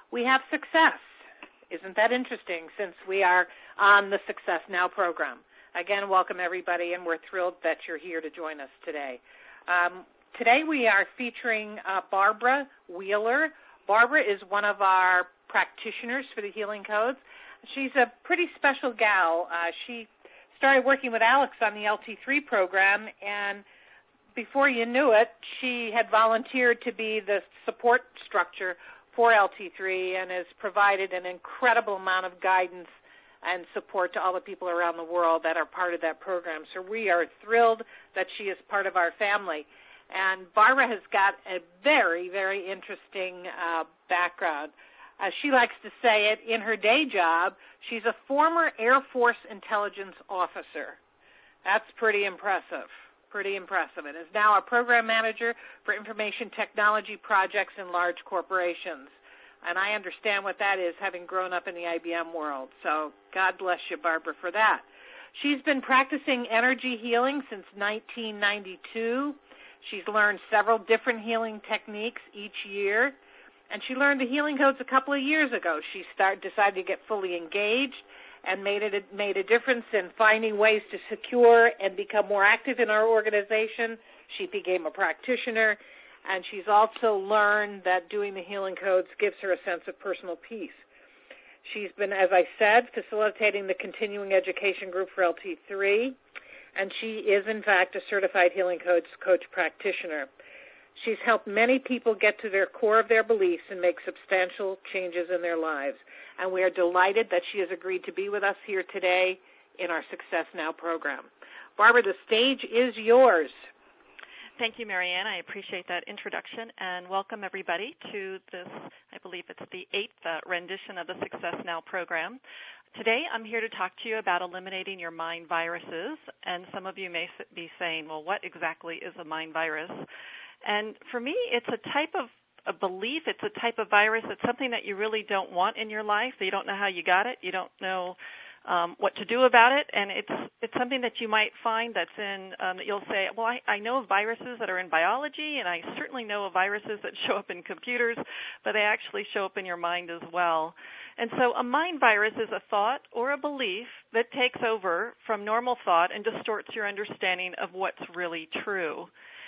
we have success. Isn't that interesting, since we are on the Success Now program? Again, welcome everybody, and we're thrilled that you're here to join us today. Today we are featuring Barbara Wheeler. Barbara is one of our practitioners for the Healing Codes. She's a pretty special gal. She started working with Alex on the LT3 program, and before you knew it, she had volunteered to be the support structure for LT3 and has provided an incredible amount of guidance and support to all the people around the world that are part of that program. So we are thrilled that she is part of our family. And Barbara has got a very, very interesting background. As she likes to say it, in her day job, she's a former Air Force intelligence officer. That's pretty impressive. And is now a program manager for information technology projects in large corporations. And I understand what that is, having grown up in the IBM world. So God bless you, Barbara, for that. She's been practicing energy healing since 1992. She's learned several different healing techniques each year. And she learned the Healing Codes a couple of years ago. She decided to get fully engaged and made a difference in finding ways to secure and become more active in our organization. She became a practitioner, and she's also learned that doing the Healing Codes gives her a sense of personal peace. She's been, as I said, facilitating the continuing education group for LT3, and she is, in fact, a certified Healing Codes coach practitioner. She's helped many people get to their core of their beliefs and make substantial changes in their lives. And we are delighted that she has agreed to be with us here today in our Success Now program. Barbara, the stage is yours. Thank you, Marianne. I appreciate that introduction, and welcome everybody to this, I believe it's the 8th rendition of the Success Now program. Today I'm here to talk to you about eliminating your mind viruses, and some of you may be saying, well, what exactly is a mind virus? And for me, it's a type of a belief, it's a type of virus, it's something that you really don't want in your life. You don't know how you got it, you don't know what to do about it, and it's something that you might find that's in, that you'll say, well, I know of viruses that are in biology, and I certainly know of viruses that show up in computers, but they actually show up in your mind as well. And so a mind virus is a thought or a belief that takes over from normal thought and distorts your understanding of what's really true.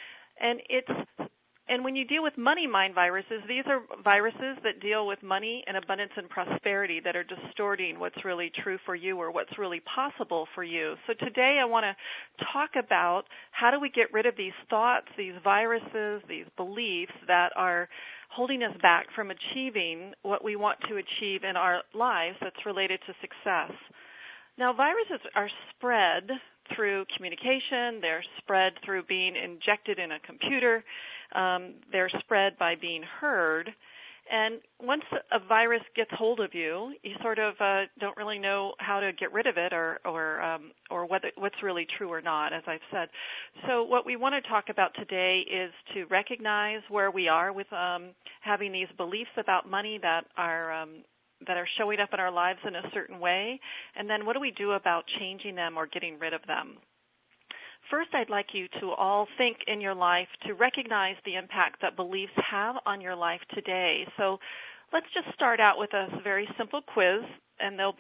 And when you deal with money mind viruses, these are viruses that deal with money and abundance and prosperity that are distorting what's really true for you or what's really possible for you. So today I want to talk about how do we get rid of these thoughts, these viruses, these beliefs that are holding us back from achieving what we want to achieve in our lives that's related to success. Now, viruses are spread through communication, they're spread through being injected in a computer, they're spread by being heard, and once a virus gets hold of you, you sort of don't really know how to get rid of it or what's really true or not, as I've said. So what we want to talk about today is to recognize where we are with having these beliefs about money that are showing up in our lives in a certain way, and then what do we do about changing them or getting rid of them? First, I'd like you to all think in your life to recognize the impact that beliefs have on your life today. So let's just start out with a very simple quiz, and there'll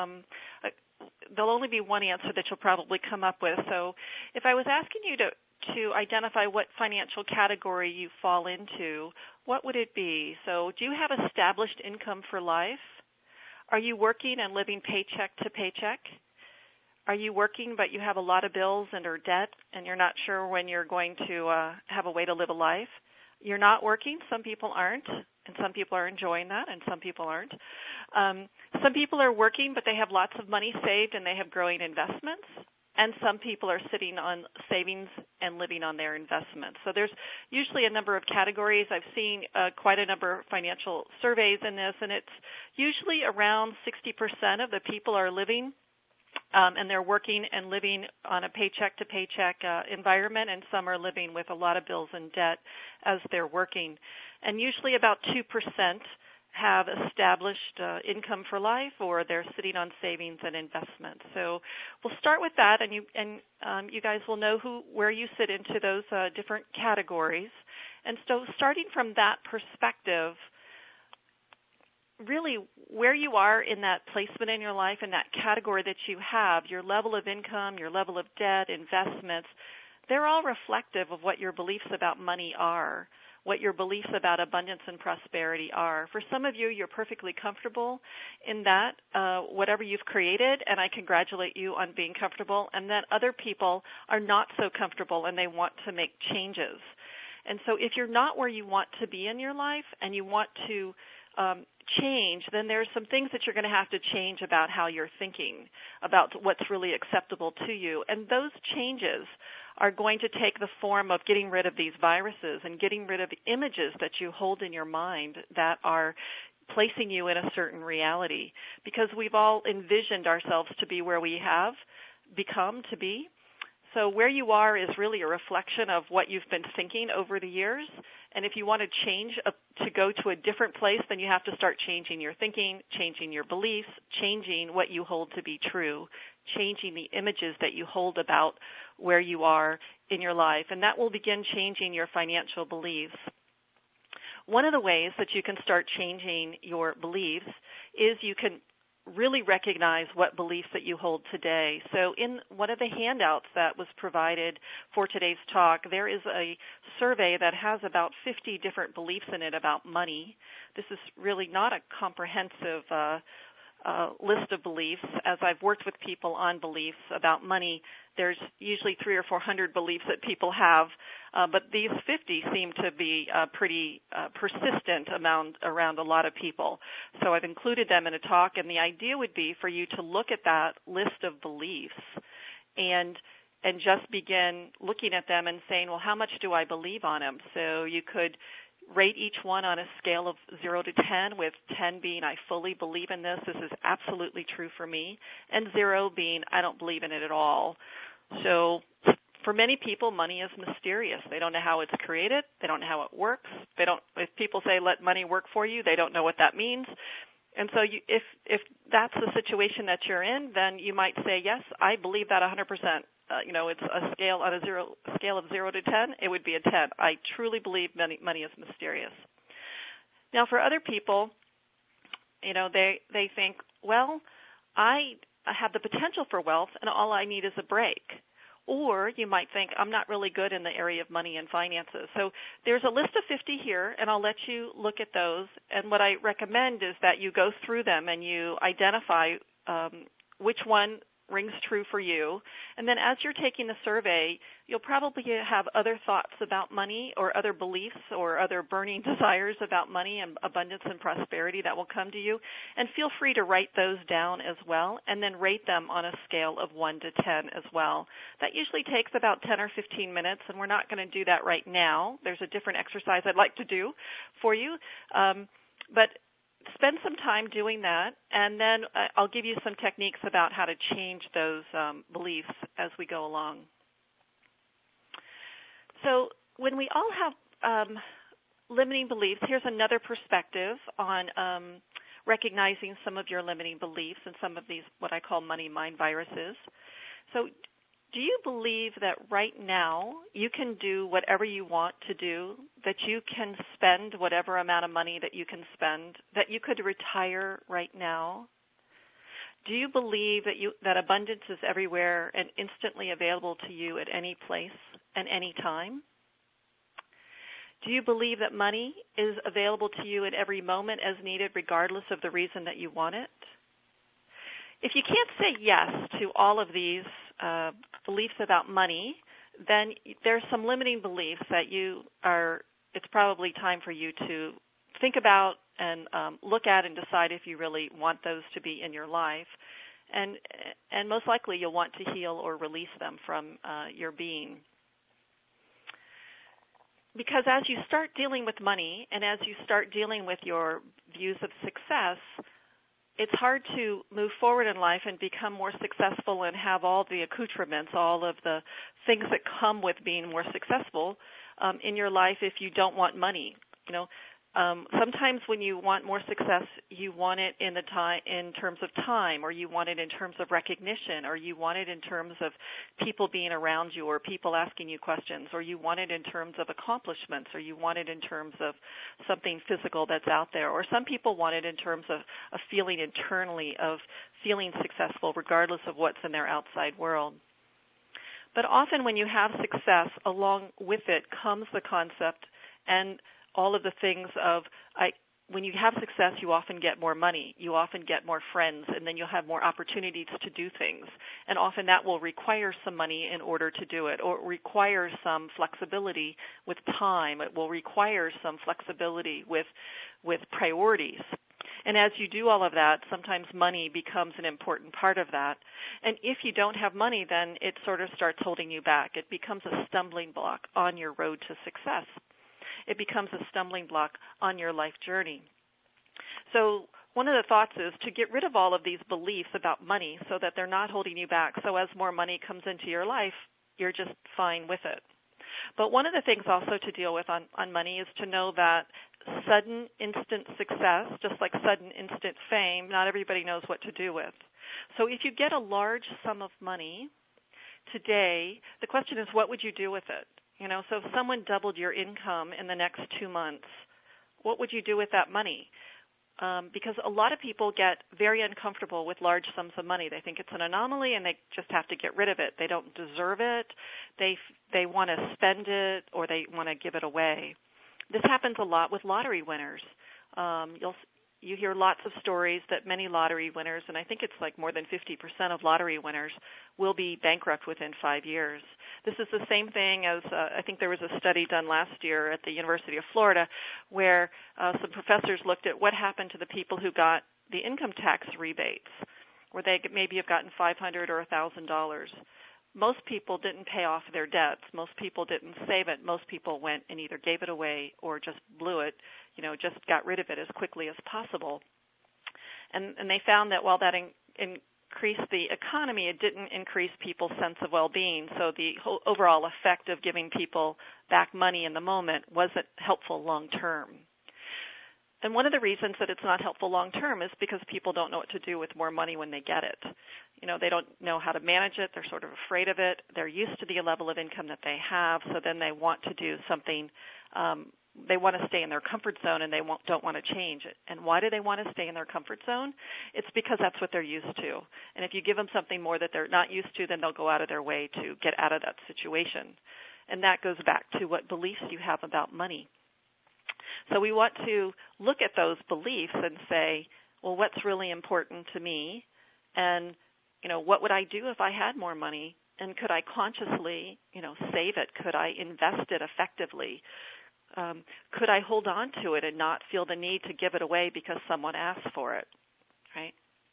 only be one answer that you'll probably come up with. So if I was asking you to identify what financial category you fall into, what would it be? So do you have established income for life? Are you working and living paycheck to paycheck? Are you working but you have a lot of bills and are debt and you're not sure when you're going to have a way to live a life? You're not working. Some people aren't, and some people are enjoying that, and some people aren't. Some people are working but they have lots of money saved and they have growing investments. And some people are sitting on savings and living on their investments. So there's usually a number of categories. I've seen quite a number of financial surveys in this, and it's usually around 60% of the people are living and they're working and living on a paycheck-to-paycheck environment, and some are living with a lot of bills and debt as they're working. And usually about 2% have established income for life, or they're sitting on savings and investments. So we'll start with that, and you guys will know where you sit into those different categories. And so starting from that perspective, really where you are in that placement in your life, in that category that you have, your level of income, your level of debt, investments, they're all reflective of what your beliefs about money are, what your beliefs about abundance and prosperity are. For some of you, you're perfectly comfortable in that, whatever you've created, and I congratulate you on being comfortable, and then other people are not so comfortable and they want to make changes. And so if you're not where you want to be in your life and you want to change, then there's some things that you're going to have to change about how you're thinking, about what's really acceptable to you. And those changes are going to take the form of getting rid of these viruses and getting rid of the images that you hold in your mind that are placing you in a certain reality, because we've all envisioned ourselves to be where we have become to be. So where you are is really a reflection of what you've been thinking over the years. And if you want to change to go to a different place, then you have to start changing your thinking, changing your beliefs, changing what you hold to be true, changing the images that you hold about where you are in your life. And that will begin changing your financial beliefs. One of the ways that you can start changing your beliefs is you can really recognize what beliefs that you hold today. So in one of the handouts that was provided for today's talk, there is a survey that has about 50 different beliefs in it about money. This is really not a comprehensive list of beliefs. As I've worked with people on beliefs about money, there's usually 300 or 400 beliefs that people have, but these 50 seem to be pretty persistent around a lot of people. So I've included them in a talk, and the idea would be for you to look at that list of beliefs and just begin looking at them and saying, well, how much do I believe on them? So you could rate each one on a scale of 0 to 10, with 10 being I fully believe in this is absolutely true for me, and 0 being I don't believe in it at all. So for many people, money is mysterious. They don't know how it's created. They don't know how it works. If people say let money work for you, they don't know what that means. And so if that's the situation that you're in, then you might say, yes, I believe that 100%. It's a scale on a scale of 0 to 10, it would be a 10. I truly believe money is mysterious. Now, for other people, they think, well, I have the potential for wealth, and all I need is a break. Or you might think, I'm not really good in the area of money and finances. So there's a list of 50 here, and I'll let you look at those. And what I recommend is that you go through them and you identify which one rings true for you. And then as you're taking the survey, you'll probably have other thoughts about money or other beliefs or other burning desires about money and abundance and prosperity that will come to you. And feel free to write those down as well, and then rate them on a scale of 1 to 10 as well. That usually takes about 10 or 15 minutes, and we're not going to do that right now. There's a different exercise I'd like to do for you. But spend some time doing that, and then I'll give you some techniques about how to change those beliefs as we go along. So when we all have limiting beliefs, here's another perspective on recognizing some of your limiting beliefs and some of these what I call money mind viruses. So do you believe that right now you can do whatever you want to do, that you can spend whatever amount of money that you can spend, that you could retire right now? Do you believe that abundance is everywhere and instantly available to you at any place and any time? Do you believe that money is available to you at every moment as needed, regardless of the reason that you want it? If you can't say yes to all of these beliefs about money, then there's some limiting beliefs that it's probably time for you to think about and look at and decide if you really want those to be in your life. And most likely you'll want to heal or release them from your being. Because as you start dealing with money and as you start dealing with your views of success, it's hard to move forward in life and become more successful and have all the accoutrements, all of the things that come with being more successful in your life if you don't want money. Sometimes when you want more success, you want it in terms of time, or you want it in terms of recognition, or you want it in terms of people being around you, or people asking you questions, or you want it in terms of accomplishments, or you want it in terms of something physical that's out there, or some people want it in terms of a feeling internally of feeling successful regardless of what's in their outside world. But often when you have success, along with it comes the concept and all of the things of when you have success, you often get more money, you often get more friends, and then you'll have more opportunities to do things. And often that will require some money in order to do it, or require some flexibility with time. It will require some flexibility with priorities. And as you do all of that, sometimes money becomes an important part of that. And if you don't have money, then it sort of starts holding you back. It becomes a stumbling block on your road to success. It becomes a stumbling block on your life journey. So one of the thoughts is to get rid of all of these beliefs about money so that they're not holding you back. So as more money comes into your life, you're just fine with it. But one of the things also to deal with on money is to know that sudden, instant success, just like sudden, instant fame, not everybody knows what to do with. So if you get a large sum of money today, the question is, what would you do with it? So if someone doubled your income in the next 2 months, what would you do with that money? Because a lot of people get very uncomfortable with large sums of money. They think it's an anomaly and they just have to get rid of it. They don't deserve it. They want to spend it, or they want to give it away. This happens a lot with lottery winners. You hear lots of stories that many lottery winners, and I think it's like more than 50% of lottery winners, will be bankrupt within 5 years. This is the same thing as I think there was a study done last year at the University of Florida where some professors looked at what happened to the people who got the income tax rebates, where they maybe have gotten $500 or $1,000. Most people didn't pay off their debts. Most people didn't save it. Most people went and either gave it away or just blew it, just got rid of it as quickly as possible. And they found that while that increased the economy, it didn't increase people's sense of well-being. So the whole overall effect of giving people back money in the moment wasn't helpful long-term. And one of the reasons that it's not helpful long-term is because people don't know what to do with more money when they get it. They don't know how to manage it. They're sort of afraid of it. They're used to the level of income that they have, so then they want to do something. They want to stay in their comfort zone, and they don't want to change it. And why do they want to stay in their comfort zone? It's because that's what they're used to. And if you give them something more that they're not used to, then they'll go out of their way to get out of that situation. And that goes back to what beliefs you have about money. So we want to look at those beliefs and say, well, what's really important to me? And, what would I do if I had more money? And could I consciously, save it? Could I invest it effectively? Could I hold on to it and not feel the need to give it away because someone asked for it, right?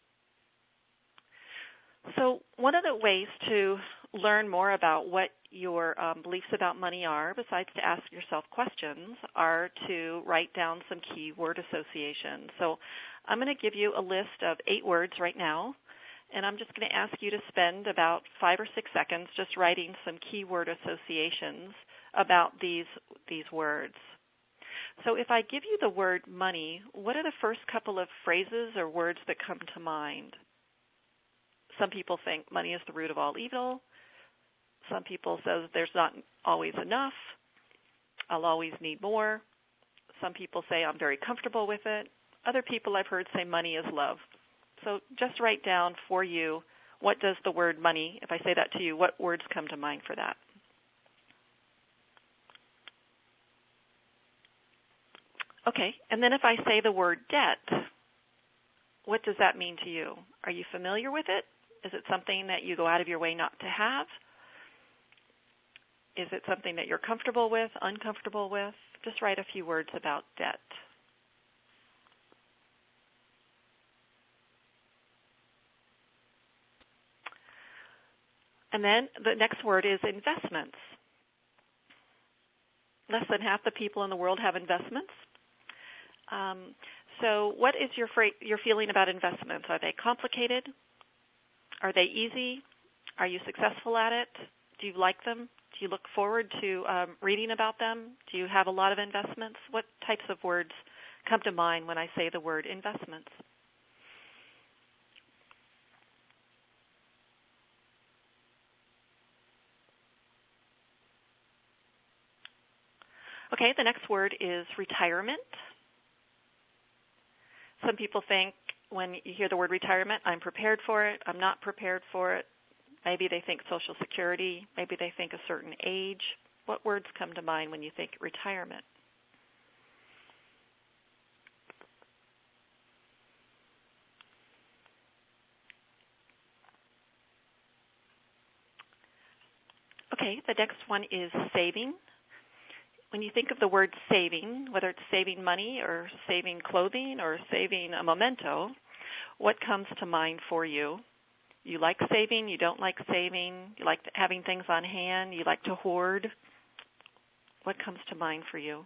So one of the ways to learn more about what your beliefs about money are, besides to ask yourself questions, are to write down some key word associations. So I'm going to give you a list of 8 words right now, and I'm just going to ask you to spend about 5 or 6 seconds just writing some key word associations about these words. So if I give you the word money, what are the first couple of phrases or words that come to mind? Some people think money is the root of all evil. Some people say there's not always enough. I'll always need more. Some people say I'm very comfortable with it. Other people I've heard say money is love. So just write down for you, what does the word money, if I say that to you, what words come to mind for that? Okay, and then if I say the word debt, what does that mean to you? Are you familiar with it? Is it something that you go out of your way not to have? Is it something that you're comfortable with, uncomfortable with? Just write a few words about debt. And then the next word is investments. Less than half the people in the world have investments. So what is your feeling about investments? Are they complicated? Are they easy? Are you successful at it? Do you like them? Do you look forward to reading about them? Do you have a lot of investments? What types of words come to mind when I say the word investments? Okay, the next word is retirement. Some people think when you hear the word retirement, I'm prepared for it, I'm not prepared for it. Maybe they think Social Security, maybe they think a certain age. What words come to mind when you think retirement? Okay, the next one is saving. When you think of the word saving, whether it's saving money or saving clothing or saving a memento, what comes to mind for you? You like saving, you don't like saving, you like having things on hand, you like to hoard. What comes to mind for you?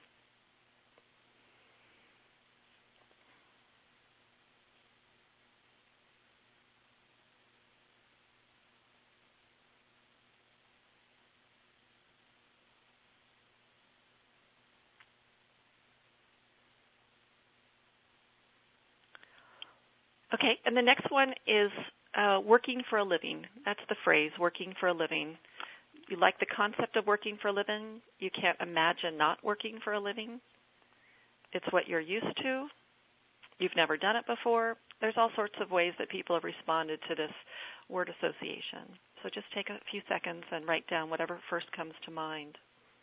Okay, and the next one is working for a living. That's the phrase, working for a living. You like the concept of working for a living. You can't imagine not working for a living. It's what you're used to. You've never done it before. There's all sorts of ways that people have responded to this word association. So just take a few seconds and write down whatever first comes to mind.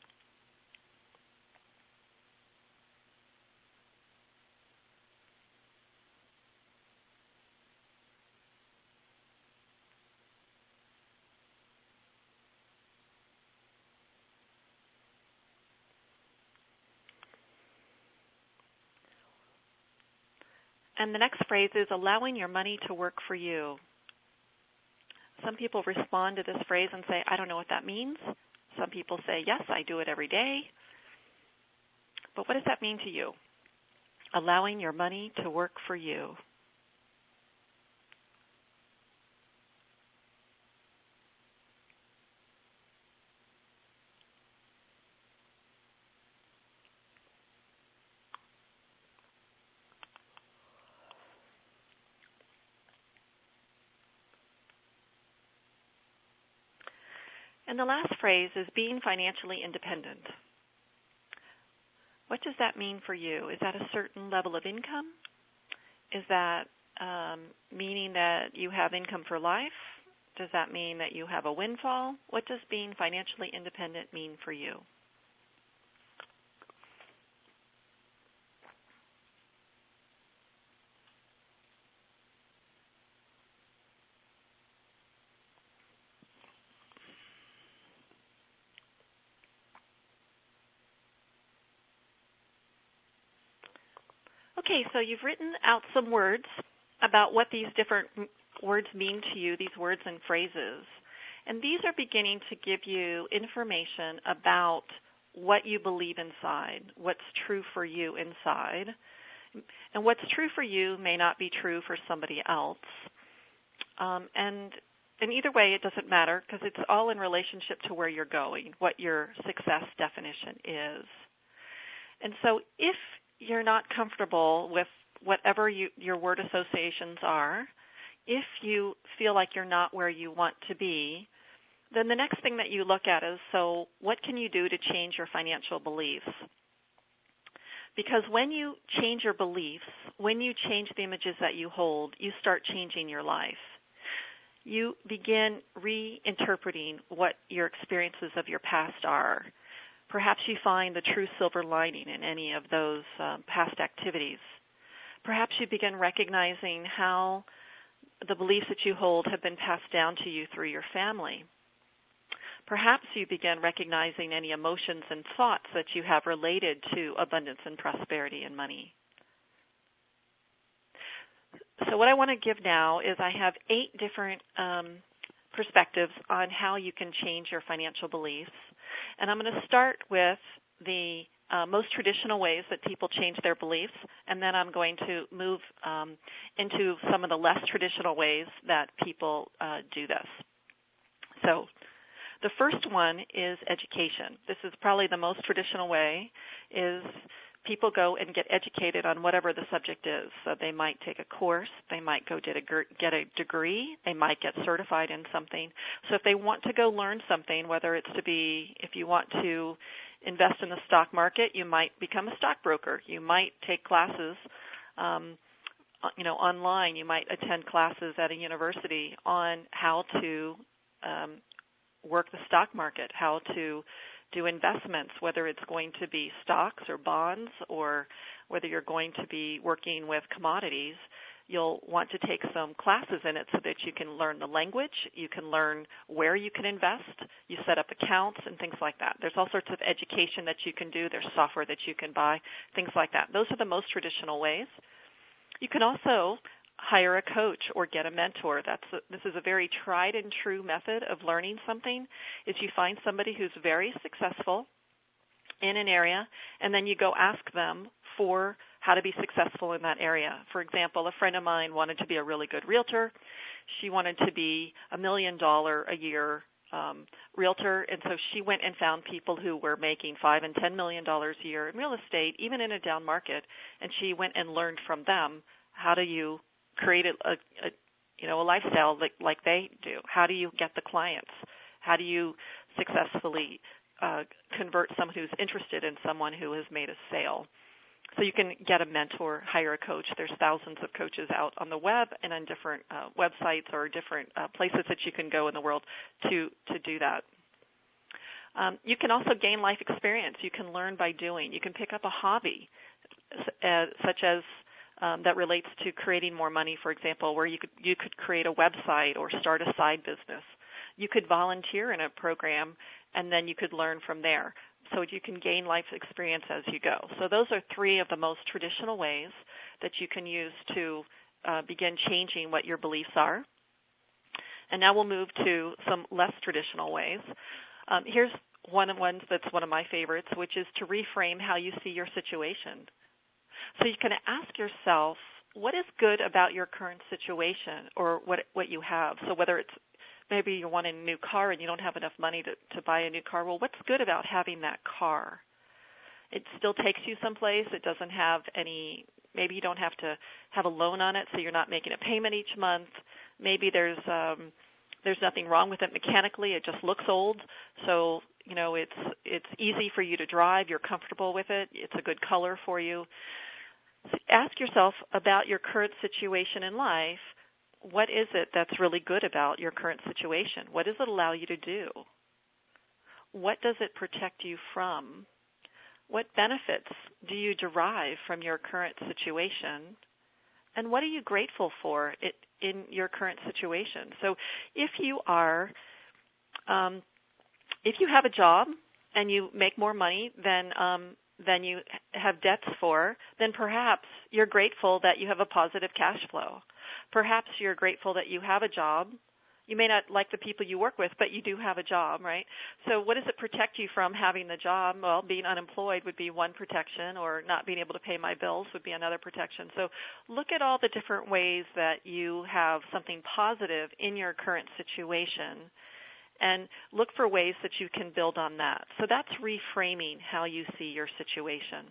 And the next phrase is allowing your money to work for you. Some people respond to this phrase and say, I don't know what that means. Some people say, yes, I do it every day. But what does that mean to you? Allowing your money to work for you. And the last phrase is being financially independent. What does that mean for you? Is that a certain level of income? Is that meaning that you have income for life? Does that mean that you have a windfall? What does being financially independent mean for you? Okay, so you've written out some words about what these different words mean to you, these words and phrases. And these are beginning to give you information about what you believe inside, what's true for you inside. And what's true for you may not be true for somebody else. And either way, it doesn't matter because it's all in relationship to where you're going, what your success definition is. And so if you're not comfortable with whatever your word associations are, if you feel like you're not where you want to be, then the next thing that you look at is, so what can you do to change your financial beliefs? Because when you change your beliefs, when you change the images that you hold, you start changing your life. You begin reinterpreting what your experiences of your past are. Perhaps you find the true silver lining in any of those past activities. Perhaps you begin recognizing how the beliefs that you hold have been passed down to you through your family. Perhaps you begin recognizing any emotions and thoughts that you have related to abundance and prosperity and money. So what I want to give now is I have 8 different perspectives on how you can change your financial beliefs. And I'm going to start with the most traditional ways that people change their beliefs, and then I'm going to move into some of the less traditional ways that people do this. So the first one is education. This is probably the most traditional way, is people go and get educated on whatever the subject is. So they might take a course, they might go get a degree, they might get certified in something. So if they want to go learn something, whether it's if you want to invest in the stock market, you might become a stockbroker. You might take classes, online. You might attend classes at a university on how to work the stock market, how to do investments, whether it's going to be stocks or bonds or whether you're going to be working with commodities. You'll want to take some classes in it so that you can learn the language, you can learn where you can invest, you set up accounts and things like that. There's all sorts of education that you can do. There's software that you can buy, things like that. Those are the most traditional ways. You can also hire a coach or get a mentor. This is a very tried and true method of learning something, is you find somebody who's very successful in an area, and then you go ask them for how to be successful in that area. For example, a friend of mine wanted to be a really good realtor. She wanted to be $1 million a year realtor, and so she went and found people who were making $5 and $10 million a year in real estate, even in a down market, and she went and learned from them how do you create a lifestyle like they do. How do you get the clients? How do you successfully convert someone who's interested in someone who has made a sale? So you can get a mentor, hire a coach. There's thousands of coaches out on the web and on different websites or different places that you can go in the world to do that. You can also gain life experience. You can learn by doing. You can pick up a hobby, such as that relates to creating more money, for example, where you could create a website or start a side business. You could volunteer in a program, and then you could learn from there. So you can gain life experience as you go. So those are three of the most traditional ways that you can use to begin changing what your beliefs are. And now we'll move to some less traditional ways. Here's one of my favorites, which is to reframe how you see your situation. So you can ask yourself, what is good about your current situation or what you have? So whether it's maybe you're wanting a new car and you don't have enough money to buy a new car, well, what's good about having that car? It still takes you someplace. It doesn't have maybe you don't have to have a loan on it, so you're not making a payment each month. Maybe there's nothing wrong with it mechanically. It just looks old. So, it's easy for you to drive. You're comfortable with it. It's a good color for you. So ask yourself about your current situation in life. What is it that's really good about your current situation? What does it allow you to do? What does it protect you from? What benefits do you derive from your current situation? And what are you grateful for in your current situation? So if you have a job and you make more money than you have debts for, then perhaps you're grateful that you have a positive cash flow. Perhaps you're grateful that you have a job. You may not like the people you work with, but you do have a job, right? So what does it protect you from having the job? Well, being unemployed would be one protection, or not being able to pay my bills would be another protection. So look at all the different ways that you have something positive in your current situation and look for ways that you can build on that. So that's reframing how you see your situation.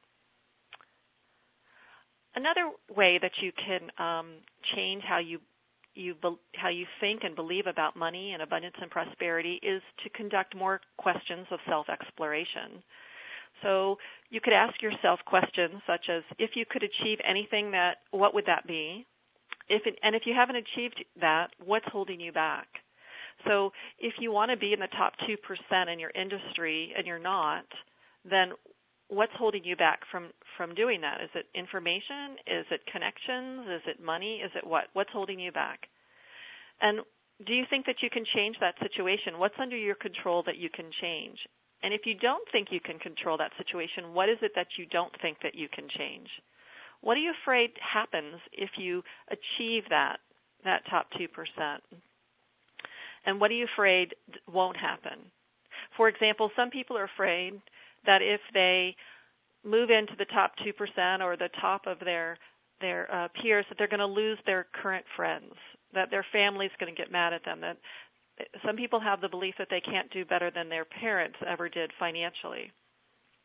Another way that you can change how you think and believe about money and abundance and prosperity is to conduct more questions of self-exploration. So you could ask yourself questions such as, if you could achieve anything, what would that be? And if you haven't achieved that, what's holding you back? So if you want to be in the top 2% in your industry and you're not, then what's holding you back from doing that? Is it information? Is it connections? Is it money? Is it what? What's holding you back? And do you think that you can change that situation? What's under your control that you can change? And if you don't think you can control that situation, what is it that you don't think that you can change? What are you afraid happens if you achieve that top 2%? And what are you afraid won't happen? For example, some people are afraid that if they move into the top 2% or the top of their peers, that they're going to lose their current friends, that their family's going to get mad at them. That some people have the belief that they can't do better than their parents ever did financially.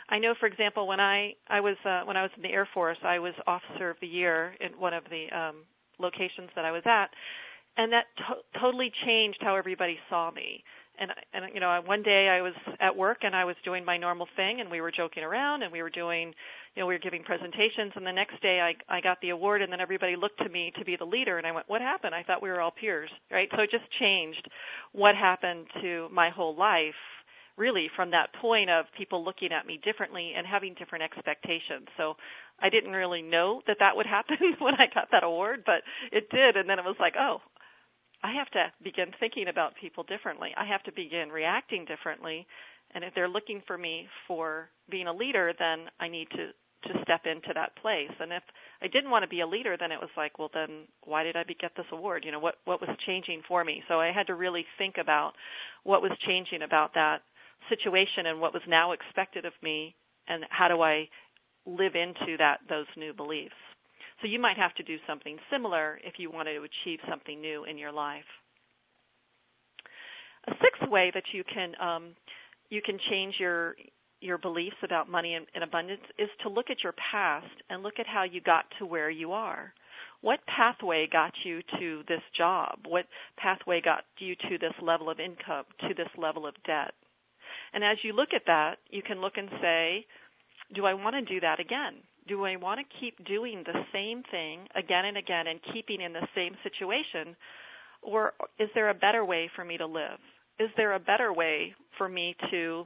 I know, for example, when I was in the Air Force, I was Officer of the Year in one of the locations that I was at, and that totally changed how everybody saw me. And one day I was at work and I was doing my normal thing, and we were joking around, and we were doing, we were giving presentations, and the next day I got the award, and then everybody looked to me to be the leader, and I went, what happened? I thought we were all peers, right? So it just changed what happened to my whole life, really, from that point of people looking at me differently and having different expectations. So I didn't really know that would happen when I got that award, but it did, and then it was like, oh, I have to begin thinking about people differently. I have to begin reacting differently. And if they're looking for me for being a leader, then I need to step into that place. And if I didn't want to be a leader, then it was like, well, then why did I get this award? What was changing for me? So I had to really think about what was changing about that situation and what was now expected of me, and how do I live into those new beliefs. So you might have to do something similar if you want to achieve something new in your life. A sixth way that you can change your beliefs about money and abundance is to look at your past and look at how you got to where you are. What pathway got you to this job? What pathway got you to this level of income, to this level of debt? And as you look at that, you can look and say, do I want to do that again? Do I want to keep doing the same thing again and again and keeping in the same situation? Or is there a better way for me to live? Is there a better way for me to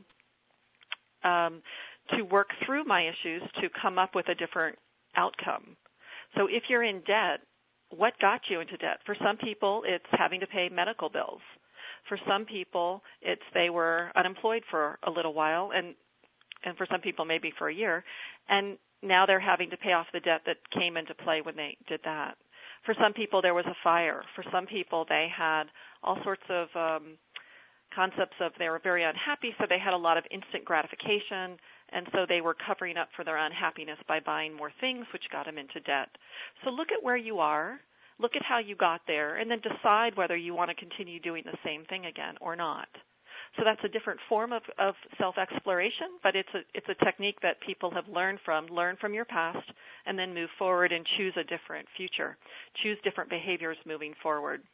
work through my issues to come up with a different outcome? So if you're in debt, what got you into debt? For some people, it's having to pay medical bills. For some people, it's they were unemployed for a little while, and for some people maybe for a year, and now they're having to pay off the debt that came into play when they did that. For some people, there was a fire. For some people, they had all sorts of concepts of they were very unhappy, so they had a lot of instant gratification, and so they were covering up for their unhappiness by buying more things, which got them into debt. So look at where you are, look at how you got there, and then decide whether you want to continue doing the same thing again or not. So that's a different form of self-exploration, but it's a technique that people have learned from. Learn from your past and then move forward and choose a different future. Choose different behaviors moving forward.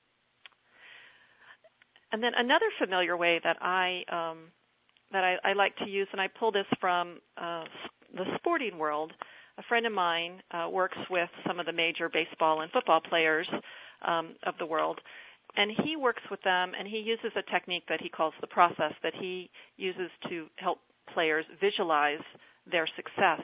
And then another familiar way that I like to use, and I pull this from the sporting world. A friend of mine works with some of the major baseball and football players of the world. And he works with them, and he uses a technique that he calls the process that he uses to help players visualize their success.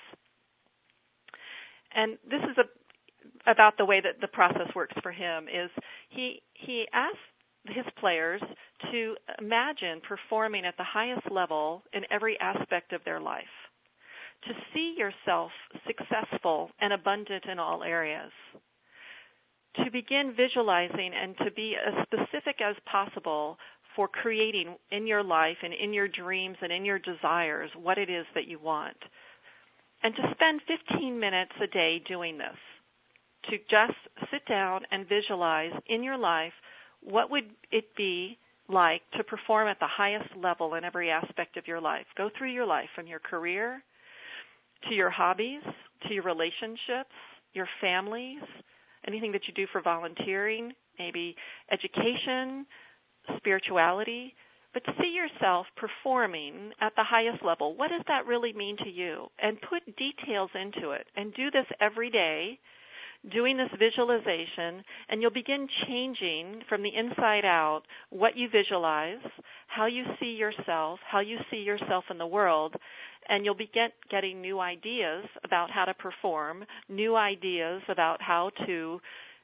And this is about the way that the process works for him is he asks his players to imagine performing at the highest level in every aspect of their life, to see yourself successful and abundant in all areas, to begin visualizing and to be as specific as possible for creating in your life and in your dreams and in your desires what it is that you want. And to spend 15 minutes a day doing this, to just sit down and visualize in your life what would it be like to perform at the highest level in every aspect of your life. Go through your life from your career to your hobbies, to your relationships, your families, anything that you do for volunteering, maybe education, spirituality, but to see yourself performing at the highest level. What does that really mean to you? And put details into it. And do this every day, doing this visualization, and you'll begin changing from the inside out what you visualize, how you see yourself, how you see yourself in the world, and you'll be getting new ideas about how to perform, new ideas about how to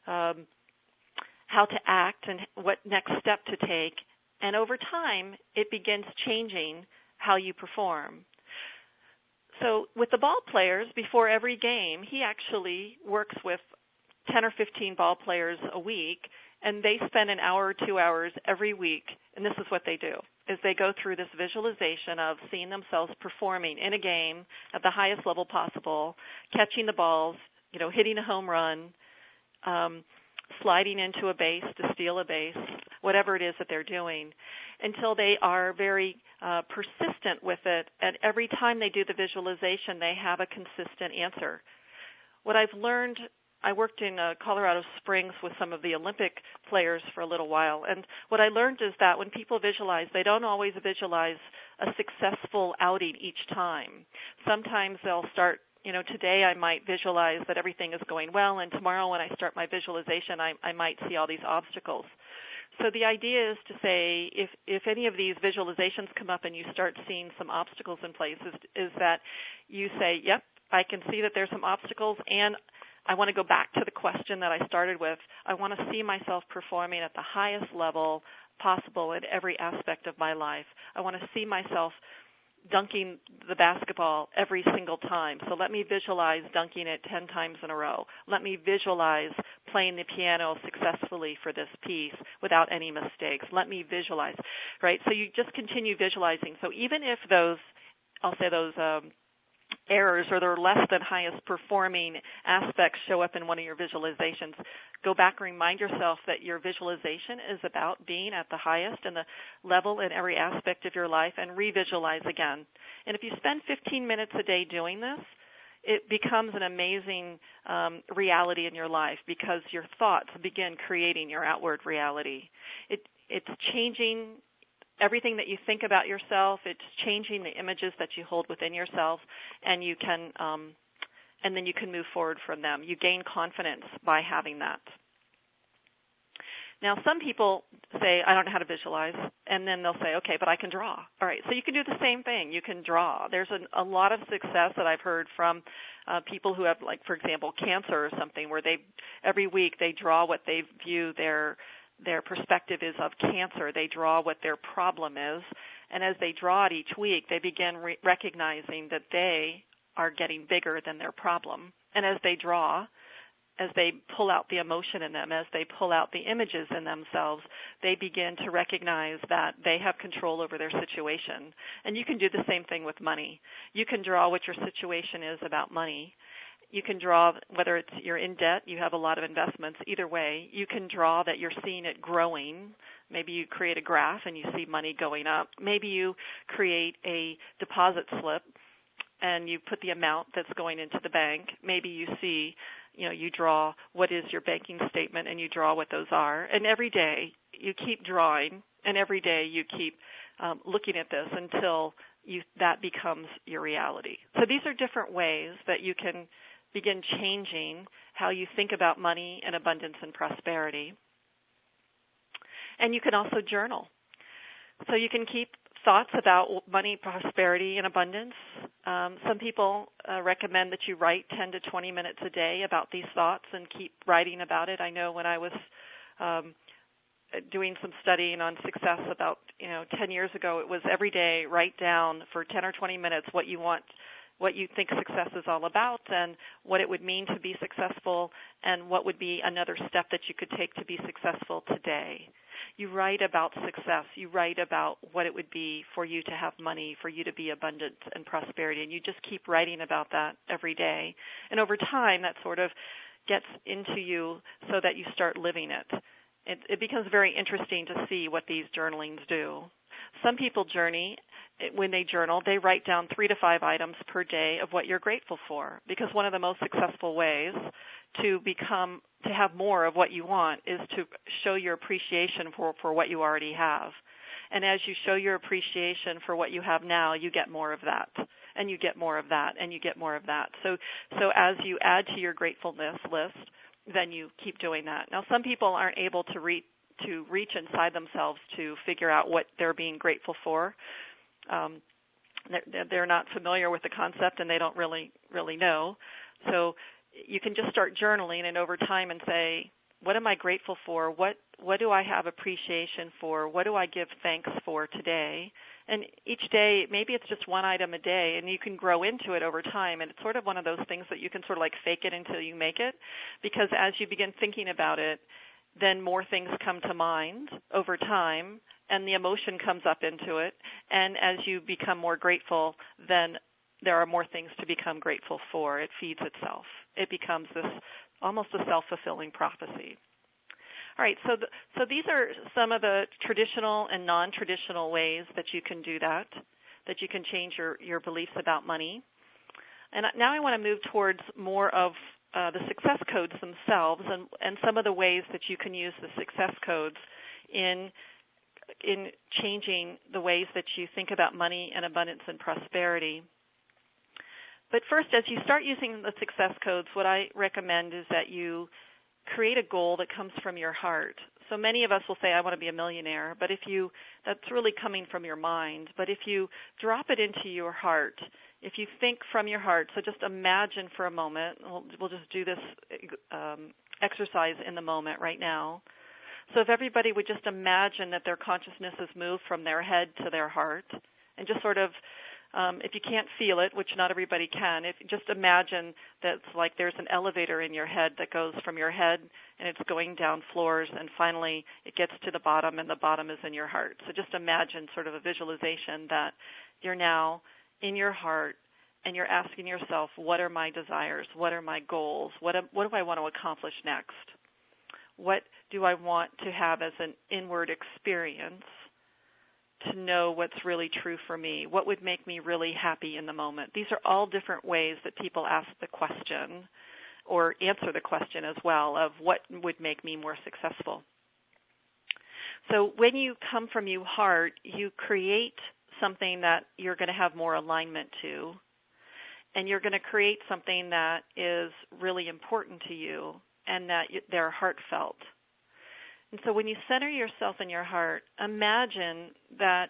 act and what next step to take. And over time, it begins changing how you perform. So with the ball players, before every game, he actually works with 10 or 15 ball players a week, and they spend an hour or 2 hours every week, and this is what they do, is they go through this visualization of seeing themselves performing in a game at the highest level possible, catching the balls, hitting a home run, sliding into a base to steal a base, whatever it is that they're doing. until they are very persistent with it. And every time they do the visualization, they have a consistent answer. What I've learned, I worked in Colorado Springs with some of the Olympic players for a little while, and what I learned is that when people visualize, they don't always visualize a successful outing each time. Sometimes they'll start, today I might visualize that everything is going well, and tomorrow when I start my visualization, I might see all these obstacles. So the idea is to say, if any of these visualizations come up and you start seeing some obstacles in place, is that you say, yep, I can see that there's some obstacles, and I want to go back to the question that I started with. I want to see myself performing at the highest level possible in every aspect of my life. I want to see myself dunking the basketball every single time. So let me visualize dunking it 10 times in a row. Let me visualize playing the piano successfully for this piece without any mistakes. Let me visualize, right? So you just continue visualizing. So even if those errors or their less than highest performing aspects show up in one of your visualizations, go back and remind yourself that your visualization is about being at the highest and the level in every aspect of your life, and revisualize again. And if you spend 15 minutes a day doing this, it becomes an amazing reality in your life, because your thoughts begin creating your outward reality. It's changing everything that you think about yourself. It's changing the images that you hold within yourself, and you can, and then you can move forward from them. You gain confidence by having that. Now, some people say, I don't know how to visualize, and then they'll say, okay, but I can draw. All right, so you can do the same thing. You can draw. There's a lot of success that I've heard from people who have, like, for example, cancer or something, where every week they draw what they view their perspective is of cancer. They draw what their problem is, and as they draw it each week, they begin recognizing that they are getting bigger than their problem. And as they draw, as they pull out the emotion in them, as they pull out the images in themselves, they begin to recognize that they have control over their situation. And you can do the same thing with money. You can draw what your situation is about money. You can draw whether you're in debt, you have a lot of investments. Either way, you can draw that you're seeing it growing. Maybe you create a graph and you see money going up. Maybe you create a deposit slip and you put the amount that's going into the bank. Maybe you see, you draw what is your banking statement and you draw what those are. And every day you keep drawing, and every day you keep looking at this until that becomes your reality. So these are different ways that you can begin changing how you think about money and abundance and prosperity. And you can also journal. So you can keep thoughts about money, prosperity, and abundance. Some people recommend that you write 10 to 20 minutes a day about these thoughts and keep writing about it. I know when I was doing some studying on success about 10 years ago, it was every day write down for 10 or 20 minutes what you want, what you think success is all about, and what it would mean to be successful, and what would be another step that you could take to be successful today. You write about success. You write about what it would be for you to have money, for you to be abundant and prosperity, and you just keep writing about that every day. And over time, that sort of gets into you so that you start living it. It becomes very interesting to see what these journalings do. Some people when they journal, they write down 3 to 5 items per day of what you're grateful for, because one of the most successful ways to have more of what you want is to show your appreciation for what you already have. And as you show your appreciation for what you have now, you get more of that, and you get more of that, and you get more of that. So as you add to your gratefulness list, then you keep doing that. Now, some people aren't able to reach inside themselves to figure out what they're being grateful for. They're not familiar with the concept, and they don't really know. So you can just start journaling, and over time, and say, what am I grateful for? What do I have appreciation for? What do I give thanks for today? And each day, maybe it's just one item a day, and you can grow into it over time. And it's sort of one of those things that you can sort of like fake it until you make it, because as you begin thinking about it, then more things come to mind over time, and the emotion comes up into it. And as you become more grateful, then there are more things to become grateful for. It feeds itself. It becomes this almost a self-fulfilling prophecy. All right, so these are some of the traditional and non-traditional ways that you can do that you can change your beliefs about money. And now I want to move towards more of the success codes themselves and some of the ways that you can use the success codes in changing the ways that you think about money and abundance and prosperity. But first, as you start using the success codes, what I recommend is that you create a goal that comes from your heart. So many of us will say, I want to be a millionaire, but that's really coming from your mind. But if you drop it into your heart, if you think from your heart, so just imagine for a moment, we'll just do this exercise in the moment right now. So if everybody would just imagine that their consciousness has moved from their head to their heart, and just sort of, if you can't feel it, which not everybody can, if just imagine that it's like there's an elevator in your head that goes from your head and it's going down floors and finally it gets to the bottom and the bottom is in your heart. So just imagine sort of a visualization that you're now in your heart and you're asking yourself, what are my desires? What are my goals? What do I want to accomplish next? What do I want to have as an inward experience to know what's really true for me? What would make me really happy in the moment? These are all different ways that people ask the question or answer the question as well of what would make me more successful. So when you come from your heart, you create something that you're going to have more alignment to, and you're going to create something that is really important to you and that they're heartfelt. And so when you center yourself in your heart, imagine that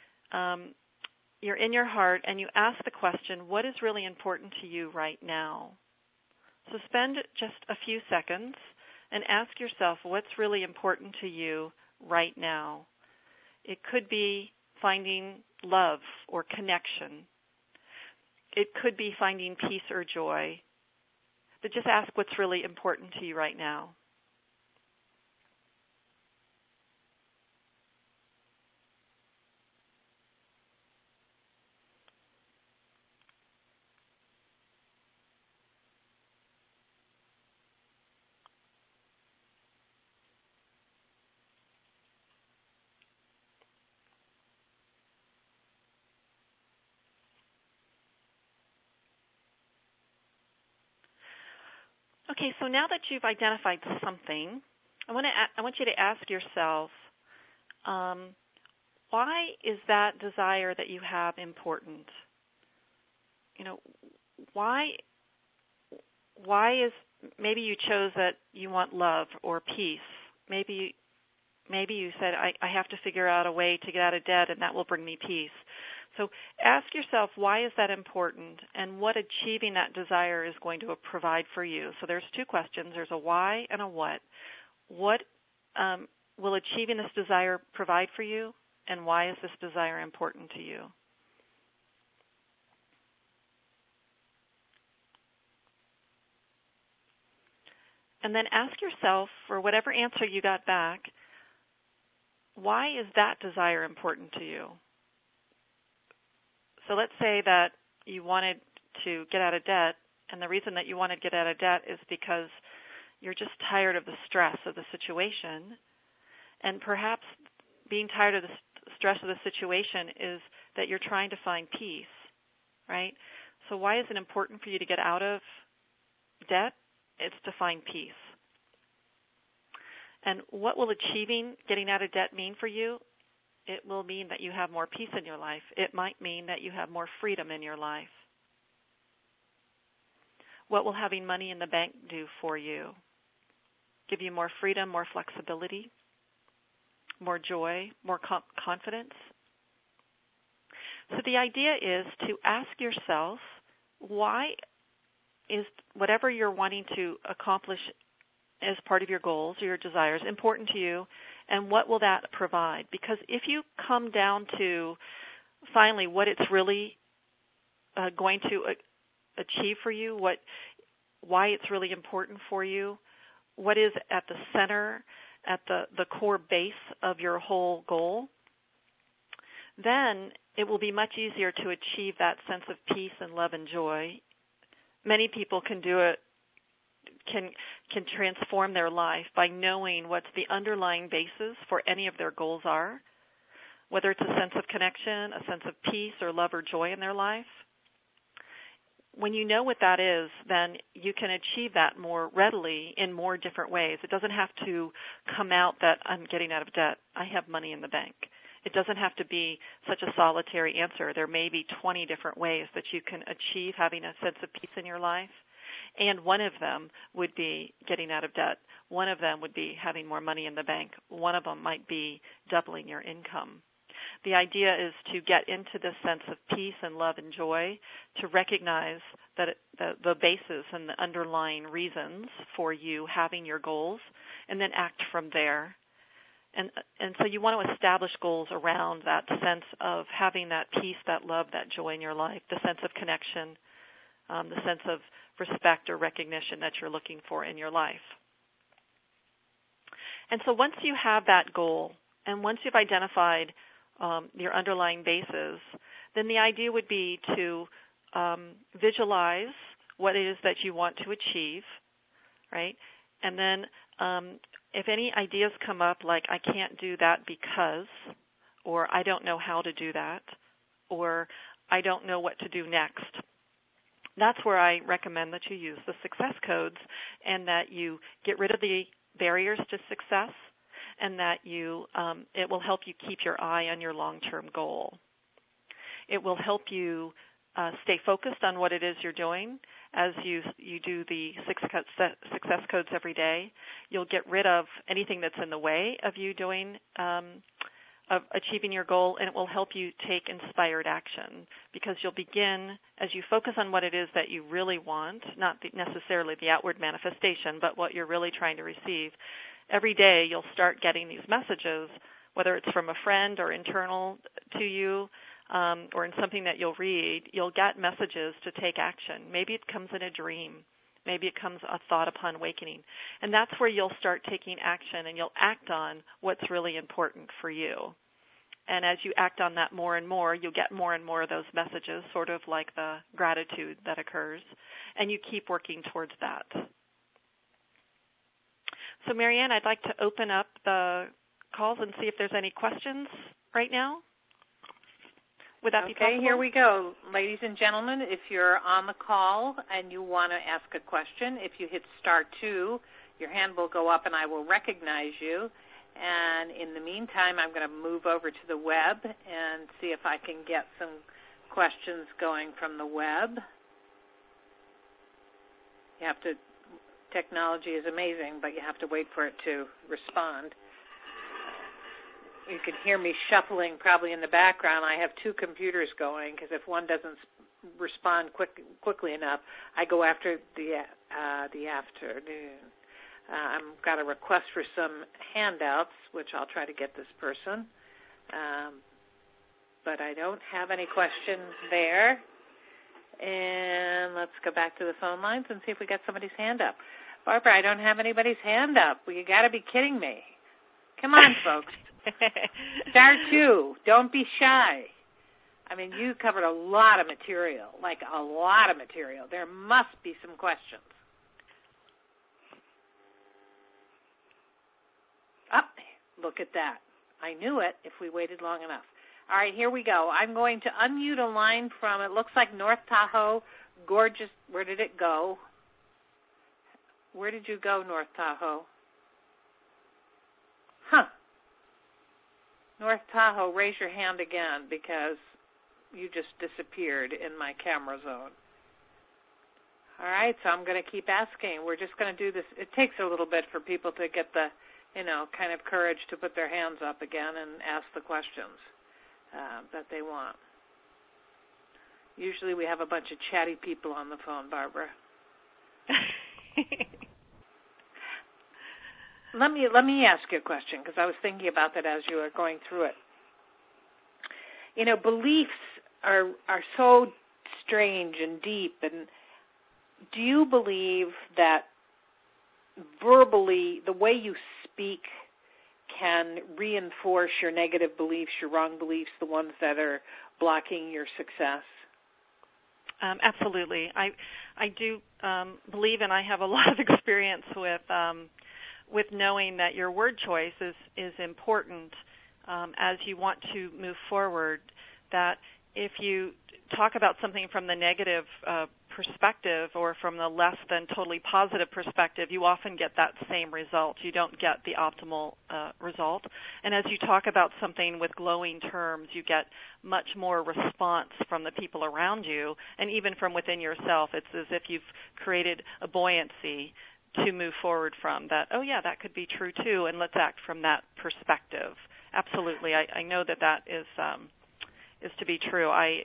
you're in your heart and you ask the question, what is really important to you right now? So spend just a few seconds and ask yourself what's really important to you right now. It could be finding love or connection. It could be finding peace or joy. But just ask what's really important to you right now. Okay, so now that you've identified something, I want you to ask yourself, why is that desire that you have important? You know, why is, maybe you chose that you want love or peace. Maybe you said, I have to figure out a way to get out of debt and that will bring me peace. So ask yourself, why is that important, and what achieving that desire is going to provide for you. So there's two questions. There's a why and a what. What will achieving this desire provide for you, and why is this desire important to you? And then ask yourself, for whatever answer you got back, why is that desire important to you? So let's say that you wanted to get out of debt, and the reason that you want to get out of debt is because you're just tired of the stress of the situation. And perhaps being tired of the stress of the situation is that you're trying to find peace, right? So why is it important for you to get out of debt? It's to find peace. And what will achieving getting out of debt mean for you? It will mean that you have more peace in your life. It might mean that you have more freedom in your life. What will having money in the bank do for you? Give you more freedom, more flexibility, more joy, more confidence? So the idea is to ask yourself, why is whatever you're wanting to accomplish as part of your goals or your desires important to you, and what will that provide? Because if you come down to finally what it's really going to achieve for you, why it's really important for you, what is at the center, at the core base of your whole goal, then it will be much easier to achieve that sense of peace and love and joy. Many people can do it, can transform their life by knowing what the underlying basis for any of their goals are, whether it's a sense of connection, a sense of peace or love or joy in their life. When you know what that is, then you can achieve that more readily in more different ways. It doesn't have to come out that I'm getting out of debt, I have money in the bank. It doesn't have to be such a solitary answer. There may be 20 different ways that you can achieve having a sense of peace in your life. And one of them would be getting out of debt. One of them would be having more money in the bank. One of them might be doubling your income. The idea is to get into this sense of peace and love and joy, to recognize that the basis and the underlying reasons for you having your goals, and then act from there. And so you want to establish goals around that sense of having that peace, that love, that joy in your life, the sense of connection, the sense of respect or recognition that you're looking for in your life. And so once you have that goal, and once you've identified your underlying basis, then the idea would be to visualize what it is that you want to achieve, right? And then if any ideas come up like I can't do that because, or I don't know how to do that, or I don't know what to do next, that's where I recommend that you use the success codes and that you get rid of the barriers to success, and that you it will help you keep your eye on your long-term goal. It will help you stay focused on what it is you're doing. As you do the success codes every day, you'll get rid of anything that's in the way of you doing of achieving your goal, and it will help you take inspired action, because you'll begin, as you focus on what it is that you really want, not necessarily the outward manifestation, but what you're really trying to receive. Every day you'll start getting these messages, whether it's from a friend or internal to you, or in something that you'll read. You'll get messages to take action. Maybe it comes in a dream. Maybe it comes a thought upon awakening. And that's where you'll start taking action, and you'll act on what's really important for you. And as you act on that more and more, you'll get more and more of those messages, sort of like the gratitude that occurs, and you keep working towards that. So, Marianne, I'd like to open up the calls and see if there's any questions right now. Would that be possible? Okay, here we go. Ladies and gentlemen, if you're on the call and you want to ask a question, if you hit *2, your hand will go up and I will recognize you. And in the meantime, I'm going to move over to the web and see if I can get some questions going from the web. Technology is amazing, but you have to wait for it to respond. You can hear me shuffling probably in the background. I have two computers going, because if one doesn't respond quickly enough, I go after the afternoon. I've got a request for some handouts, which I'll try to get this person. But I don't have any questions there. And let's go back to the phone lines and see if we got somebody's hand up. Barbara, I don't have anybody's hand up. Well, you got to be kidding me. Come on, folks. *2. Don't be shy. I mean, you covered a lot of material, like a lot of material. There must be some questions. Look at that. I knew it if we waited long enough. All right, here we go. I'm going to unmute a line from, it looks like North Tahoe. Gorgeous. Where did it go? Where did you go, North Tahoe? North Tahoe, raise your hand again, because you just disappeared in my camera zone. All right, so I'm going to keep asking. We're just going to do this. It takes a little bit for people to get the, kind of courage to put their hands up again and ask the questions that they want. Usually we have a bunch of chatty people on the phone, Barbara. Let me ask you a question, because I was thinking about that as you were going through it. Beliefs are so strange and deep, and do you believe that verbally, the way you speak can reinforce your negative beliefs, your wrong beliefs, the ones that are blocking your success? Absolutely. I do believe, and I have a lot of experience with knowing that your word choice is important as you want to move forward. That if you talk about something from the negative perspective or from the less than totally positive perspective, you often get that same result. You don't get the optimal result. And as you talk about something with glowing terms, you get much more response from the people around you, and even from within yourself. It's as if you've created a buoyancy to move forward from that. Oh yeah, that could be true too, and let's act from that perspective. Absolutely, I know that is to be true. I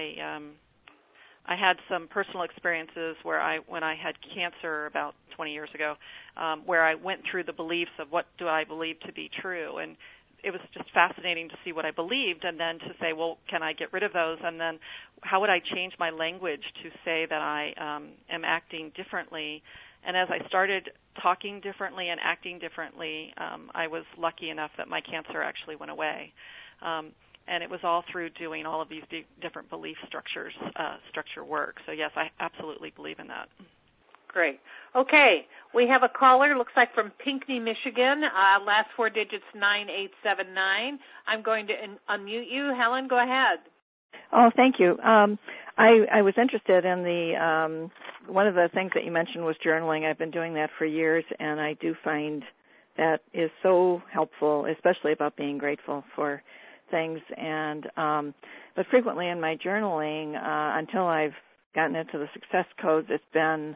had some personal experiences where when I had cancer about 20 years ago, where I went through the beliefs of what do I believe to be true, and it was just fascinating to see what I believed, and then to say, well, can I get rid of those, and then how would I change my language to say that I am acting differently. And as I started talking differently and acting differently, I was lucky enough that my cancer actually went away. And it was all through doing all of these different belief structure work. So, yes, I absolutely believe in that. Great. Okay, we have a caller, looks like from Pinckney, Michigan, last four digits 9879. I'm going to unmute you. Helen, go ahead. Oh, thank you. I was interested in the one of the things that you mentioned was journaling. I've been doing that for years, and I do find that is so helpful, especially about being grateful for things. And but frequently in my journaling, until I've gotten into the success codes, it's been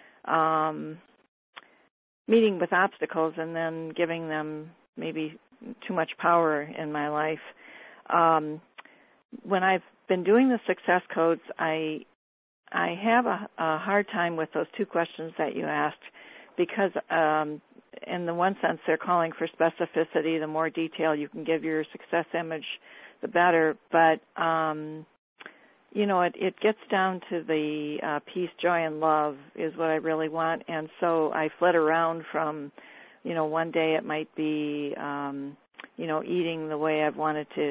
meeting with obstacles and then giving them maybe too much power in my life. When I've been doing the success codes, I have a hard time with those two questions that you asked, because in the one sense they're calling for specificity. The more detail you can give your success image, the better. But it gets down to the peace, joy, and love is what I really want. And so I flit around from, one day it might be, eating the way I've wanted to,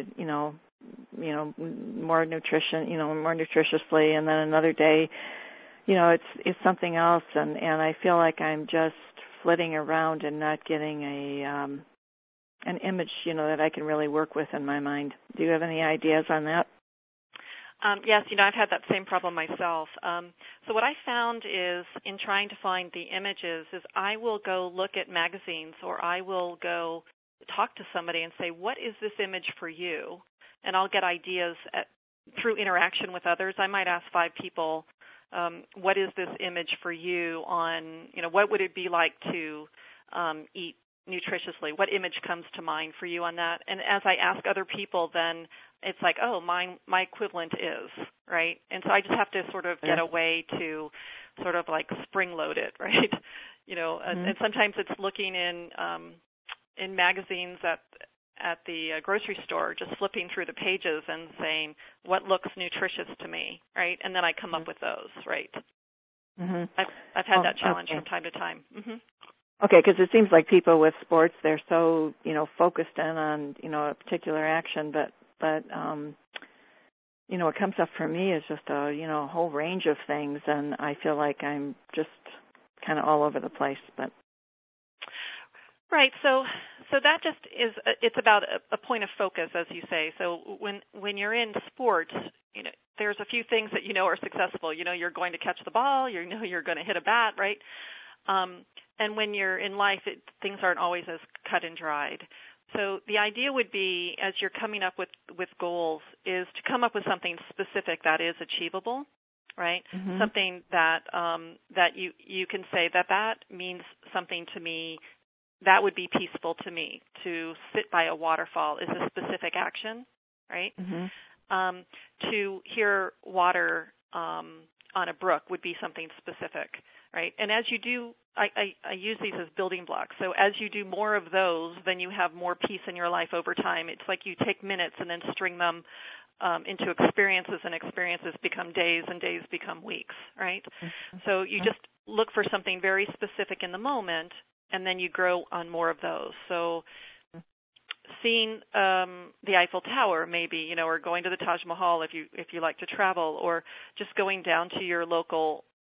more nutrition, more nutritiously, and then another day, it's something else, and I feel like I'm just flitting around and not getting an image, that I can really work with in my mind. Do you have any ideas on that? Yes, I've had that same problem myself. So what I found is, in trying to find the images, is I will go look at magazines, or I will go talk to somebody and say, what is this image for you? And I'll get ideas through interaction with others. I might ask 5 people, what is this image for you on, what would it be like to eat nutritiously? What image comes to mind for you on that? And as I ask other people, then it's like, oh, my equivalent is, right? And so I just have to sort of get a way to sort of like spring load it, right? And sometimes it's looking in magazines at the grocery store, just flipping through the pages and saying, what looks nutritious to me, right? And then I come up with those, right? Mm-hmm. I've had that challenge from time to time. Mm-hmm. Okay, because it seems like people with sports, they're so, focused in on, a particular action, but what comes up for me is just a whole range of things, and I feel like I'm just kind of all over the place, but. Right. So that just is, it's about a point of focus, as you say. So when you're in sports, there's a few things that are successful. You're going to catch the ball. You're going to hit a bat, right? And when you're in life, things aren't always as cut and dried. So the idea would be, as you're coming up with goals, is to come up with something specific that is achievable, right? Mm-hmm. Something that you can say that means something to me. That would be peaceful to me. To sit by a waterfall is a specific action, right? Mm-hmm. To hear water on a brook would be something specific, right? And as you do, I use these as building blocks. So as you do more of those, then you have more peace in your life over time. It's like you take minutes and then string them into experiences, and experiences become days, and days become weeks, right? Mm-hmm. So you just look for something very specific in the moment, and then you grow on more of those. So seeing the Eiffel Tower, maybe, or going to the Taj Mahal if you like to travel, or just going down to your local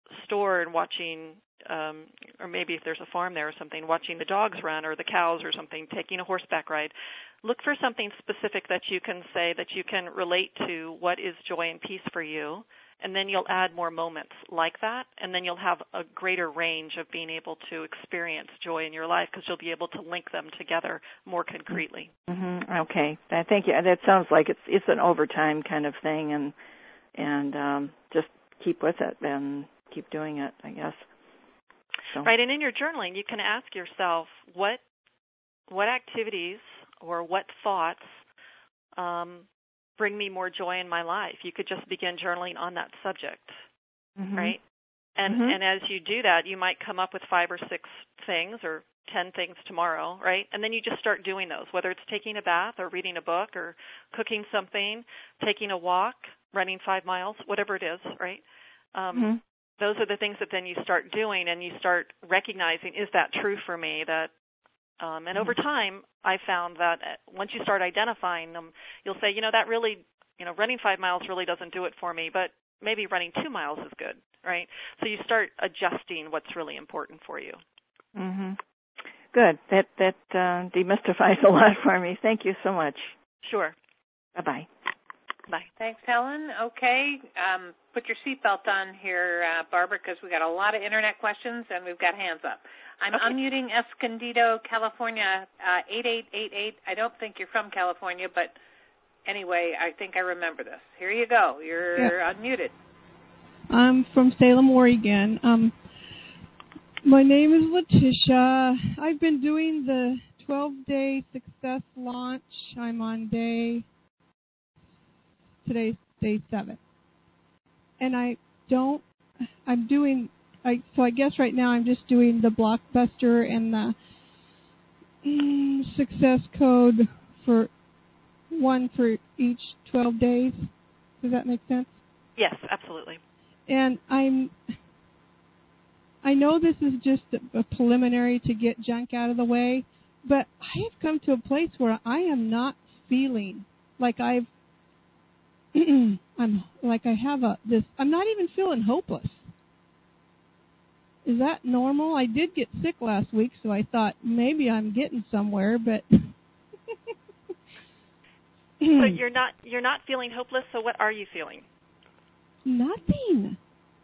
store and watching, or maybe if there's a farm there or something, watching the dogs run or the cows or something, taking a horseback ride. Look for something specific that you can say that you can relate to what is joy and peace for you, and then you'll add more moments like that, and then you'll have a greater range of being able to experience joy in your life because you'll be able to link them together more concretely. Mm-hmm. Okay. Thank you. That sounds like it's an overtime kind of thing, and just keep with it and keep doing it, I guess. So. Right, and in your journaling, you can ask yourself what activities or what thoughts bring me more joy in my life. You could just begin journaling on that subject, right? And as you do that, you might come up with 5 or 6 things or 10 things tomorrow, right? And then you just start doing those, whether it's taking a bath or reading a book or cooking something, taking a walk, running 5 miles, whatever it is, right? Those are the things that then you start doing, and you start recognizing, is that true for me? That and over time, I found that once you start identifying them, you'll say, that really, running 5 miles really doesn't do it for me, but maybe running 2 miles is good, right? So you start adjusting what's really important for you. Mm-hmm. Good. That demystifies a lot for me. Thank you so much. Sure. Bye-bye. Bye. Thanks, Helen. Okay, put your seatbelt on here, Barbara, because we got a lot of internet questions and we've got hands up. I'm unmuting Escondido, California, 8888. I don't think you're from California, but anyway, I think I remember this. Here you go. You're unmuted. I'm from Salem, Oregon. My name is Letitia. I've been doing the 12-day success launch. I'm on today's day 7. And I guess right now I'm just doing the Blockbuster and the success code for one for each 12 days. Does that make sense? Yes, absolutely. And I know this is just a preliminary to get junk out of the way, but I have come to a place where I am not feeling like I'm not even feeling hopeless. Is that normal? I did get sick last week, so I thought maybe I'm getting somewhere, but So you're not feeling hopeless, so what are you feeling? Nothing.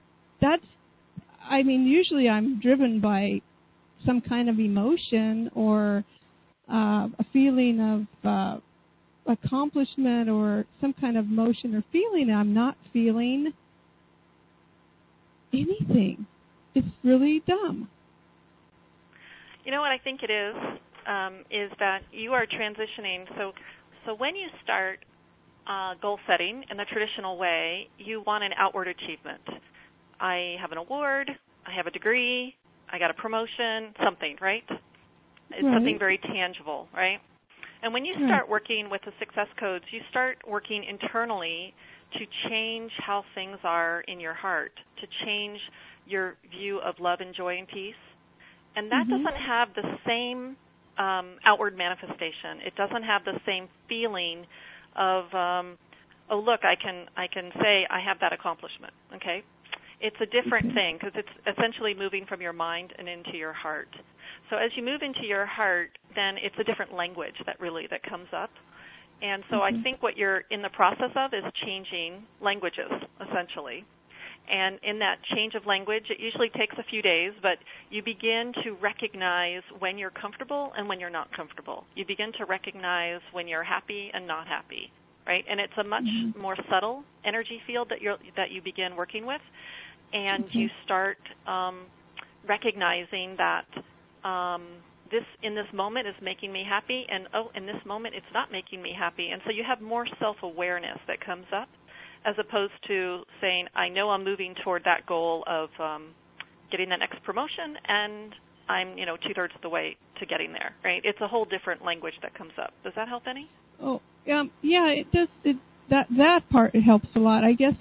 Usually I'm driven by some kind of emotion or a feeling of accomplishment or some kind of emotion or feeling. I'm not feeling anything. It's really dumb. You know what I think it is that you are transitioning. So when you start goal setting in the traditional way, you want an outward achievement. I have an award, I have a degree, I got a promotion, something, right? It's something very tangible, right? And when you start working with the success codes, you start working internally to change how things are in your heart, to change your view of love and joy and peace. And that doesn't have the same outward manifestation. It doesn't have the same feeling of, oh, look, I can say I have that accomplishment, okay? It's a different thing because it's essentially moving from your mind and into your heart. So as you move into your heart, then it's a different language that comes up. And so I think what you're in the process of is changing languages, essentially. And in that change of language, it usually takes a few days, but you begin to recognize when you're comfortable and when you're not comfortable. You begin to recognize when you're happy and not happy, right? And it's a much more subtle energy field that you begin working with. And you start recognizing that this in this moment is making me happy, and in this moment it's not making me happy. And so you have more self-awareness that comes up, as opposed to saying, I know I'm moving toward that goal of getting the next promotion, and I'm 2/3 of the way to getting there. Right? It's a whole different language that comes up. Does that help any? Oh, yeah, it does. That part it helps a lot. I guess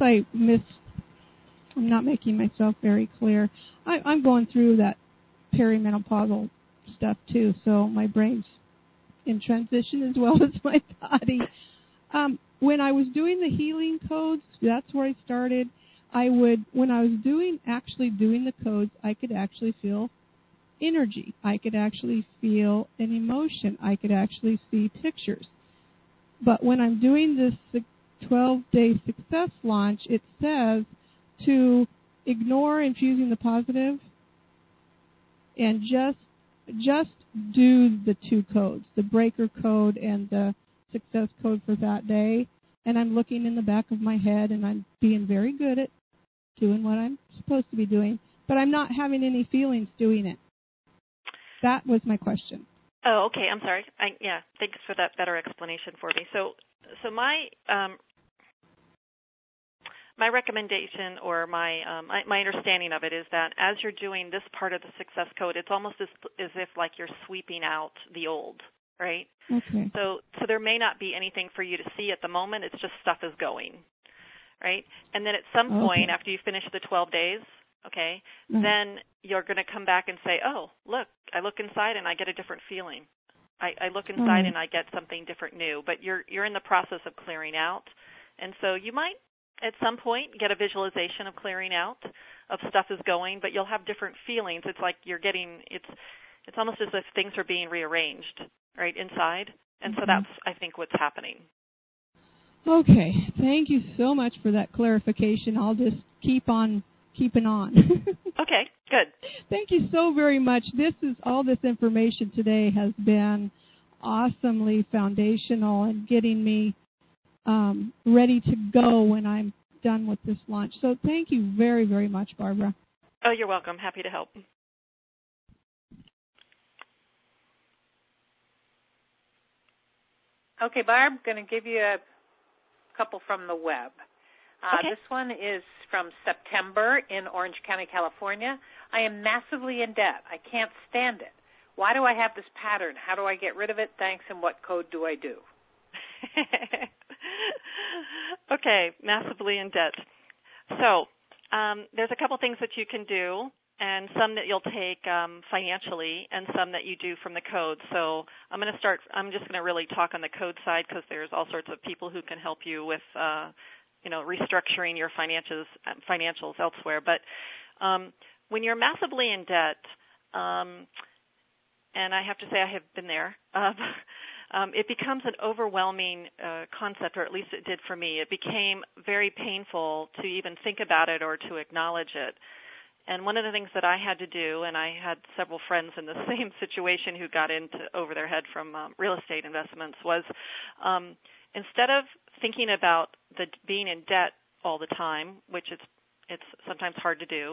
I'm not making myself very clear. I'm going through that perimenopausal stuff too, so my brain's in transition as well as my body. When I was doing the healing codes, that's where I started. when I was actually doing the codes, I could actually feel energy. I could actually feel an emotion. I could actually see pictures. But when I'm doing this 12-day success launch, it says to ignore infusing the positive and just do the two codes, the breaker code and the success code for that day. And I'm looking in the back of my head, and I'm being very good at doing what I'm supposed to be doing, but I'm not having any feelings doing it. That was my question. Oh, okay. I'm sorry. Thanks for that better explanation for me. So my recommendation or my understanding of it is that as you're doing this part of the success code, it's almost as if like you're sweeping out the old, right? Okay. So there may not be anything for you to see at the moment. It's just stuff is going, right? And then at some point after you finish the 12 days, okay, then you're going to come back and say, oh, look, I look inside and I get a different feeling. I look inside and I get something different new. But you're in the process of clearing out. And so you might at some point get a visualization of clearing out, of stuff is going, but you'll have different feelings. It's like you're getting, it's almost as if things are being rearranged, right, inside. And so that's, I think, what's happening. Okay. Thank you so much for that clarification. I'll just keep on keeping on. Okay, good. Thank you so very much. All this information today has been awesomely foundational and getting me ready to go when I'm done with this launch. So thank you very, very much, Barbara. Oh, you're welcome. Happy to help. Okay, Barb, I'm going to give you a couple from the web. Okay. This one is from September in Orange County, California. I am massively in debt. I can't stand it. Why do I have this pattern? How do I get rid of it? Thanks, and what code do I do? Okay, massively in debt. So there's a couple things that you can do, and some that you'll take financially and some that you do from the code. So I'm just going to really talk on the code side because there's all sorts of people who can help you with restructuring your financials elsewhere. But when you're massively in debt, and I have to say I have been there, it becomes an overwhelming concept, or at least it did for me. It became very painful to even think about it or to acknowledge it. And one of the things that I had to do, and I had several friends in the same situation who got into over their head from real estate investments, was instead of thinking about being in debt all the time, which it's sometimes hard to do,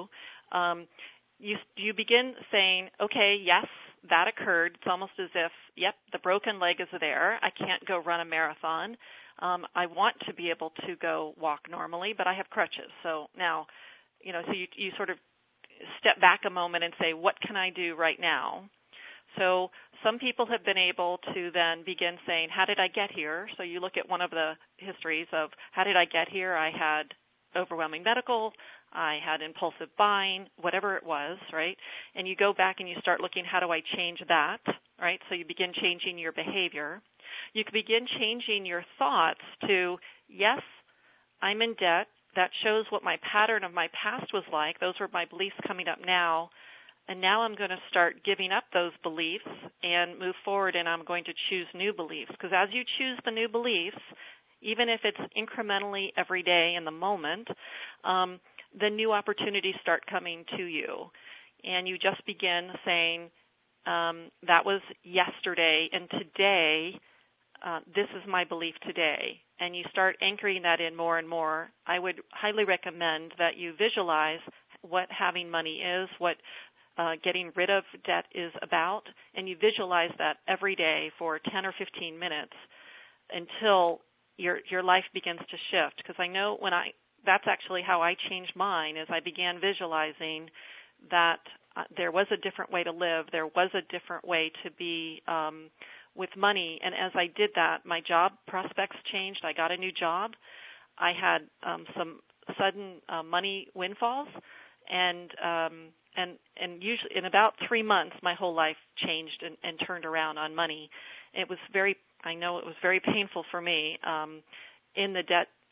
you begin saying, okay, yes, that occurred. It's almost as if, yep, the broken leg is there. I can't go run a marathon. I want to be able to go walk normally, but I have crutches. So now, so you sort of step back a moment and say, what can I do right now? So some people have been able to then begin saying, how did I get here? So you look at one of the histories of how did I get here? I had overwhelming medical, I had impulsive buying, whatever it was, right? And you go back and you start looking, how do I change that, right? So you begin changing your behavior. You can begin changing your thoughts to, yes, I'm in debt. That shows what my pattern of my past was like. Those were my beliefs coming up now. And now I'm going to start giving up those beliefs and move forward, and I'm going to choose new beliefs. Because as you choose the new beliefs, even if it's incrementally every day in the moment, the new opportunities start coming to you. And you just begin saying, that was yesterday, and today, this is my belief today. And you start anchoring that in more and more. I would highly recommend that you visualize what having money is, what getting rid of debt is about, and you visualize that every day for 10 or 15 minutes until your life begins to shift. Because I know that's actually how I changed mine, is I began visualizing that there was a different way to live, there was a different way to be with money. And as I did that, my job prospects changed. I got a new job. I had some sudden money windfalls, and usually in about 3 months, my whole life changed and turned around on money. I know it was very painful for me in the debt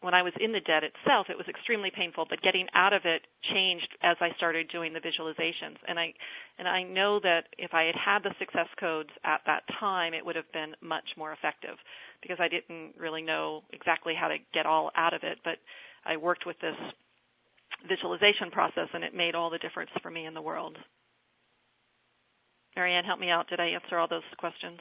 when I was in the debt itself, it was extremely painful, but getting out of it changed as I started doing the visualizations. And I know that if I had had the success codes at that time, it would have been much more effective, because I didn't really know exactly how to get all out of it, but I worked with this visualization process, and it made all the difference for me in the world. Marianne, help me out. Did I answer all those questions?